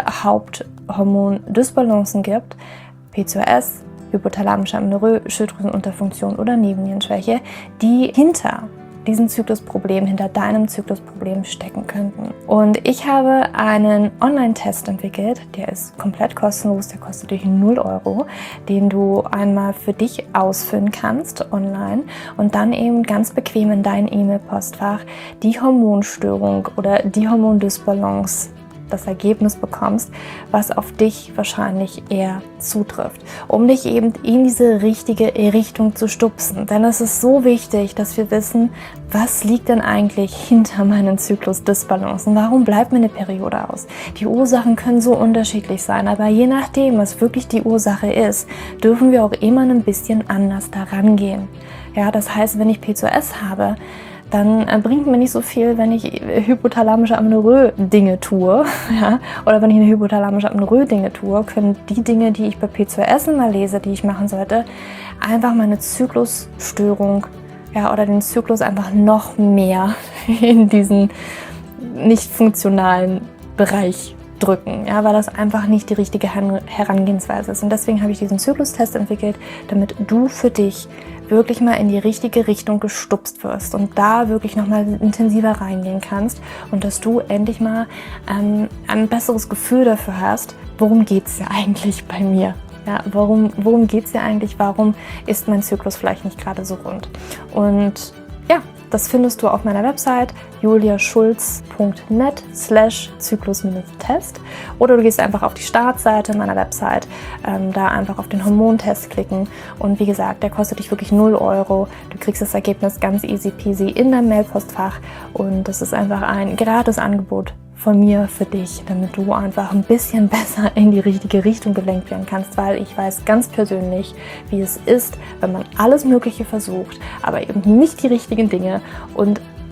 Haupthormondysbalancen gibt: P C O S, hypothalamische Amenorrhoe, Schilddrüsenunterfunktion oder Nebennierenschwäche, die hinter diesen Zyklusproblem, hinter deinem Zyklusproblem stecken könnten. Und ich habe einen Online-Test entwickelt, der ist komplett kostenlos, der kostet dich null Euro, den du einmal für dich ausfüllen kannst online und dann eben ganz bequem in dein E-Mail-Postfach die Hormonstörung oder die Hormondysbalance, das Ergebnis bekommst, was auf dich wahrscheinlich eher zutrifft, um dich eben in diese richtige Richtung zu stupsen. Denn es ist so wichtig, dass wir wissen, was liegt denn eigentlich hinter meinen Zyklus-Dysbalancen? Warum bleibt mir eine Periode aus? Die Ursachen können so unterschiedlich sein, aber je nachdem, was wirklich die Ursache ist, dürfen wir auch immer ein bisschen anders daran gehen. Ja, das heißt, wenn ich P C O S habe, dann bringt mir nicht so viel, wenn ich hypothalamische Amenorrhoe Dinge tue, ja, oder wenn ich eine hypothalamische Amenorrhoe Dinge tue, können die Dinge, die ich bei P C O S immer lese, die ich machen sollte, einfach meine Zyklusstörung, ja, oder den Zyklus einfach noch mehr in diesen nicht funktionalen Bereich drücken, ja, weil das einfach nicht die richtige Herangehensweise ist. Und deswegen habe ich diesen Zyklustest entwickelt, damit du für dich wirklich mal in die richtige Richtung gestupst wirst und da wirklich nochmal intensiver reingehen kannst und dass du endlich mal ähm, ein besseres Gefühl dafür hast, worum geht es ja eigentlich bei mir? Ja, warum worum geht es ja eigentlich? Warum ist mein Zyklus vielleicht nicht gerade so rund? Und ja, das findest du auf meiner Website juliaschulz punkt net slash zyklus-test oder du gehst einfach auf die Startseite meiner Website, ähm, da einfach auf den Hormontest klicken und wie gesagt, der kostet dich wirklich null Euro. Du kriegst das Ergebnis ganz easy peasy in dein Mailpostfach und das ist einfach ein gratis Angebot von mir für dich, damit du einfach ein bisschen besser in die richtige Richtung gelenkt werden kannst, weil ich weiß ganz persönlich, wie es ist, wenn man alles Mögliche versucht, aber eben nicht die richtigen Dinge und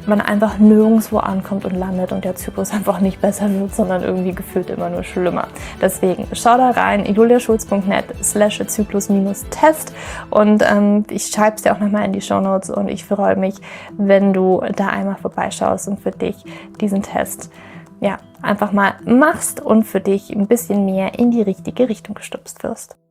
man einfach nirgendwo ankommt und landet und der Zyklus einfach nicht besser wird, sondern irgendwie gefühlt immer nur schlimmer. Deswegen schau da rein, juliaschulz punkt net slash zyklus Test und ähm, ich schreibe es dir auch nochmal in die Shownotes und ich freue mich, wenn du da einmal vorbeischaust und für dich diesen Test ja, einfach mal machst und für dich ein bisschen mehr in die richtige Richtung gestupst wirst.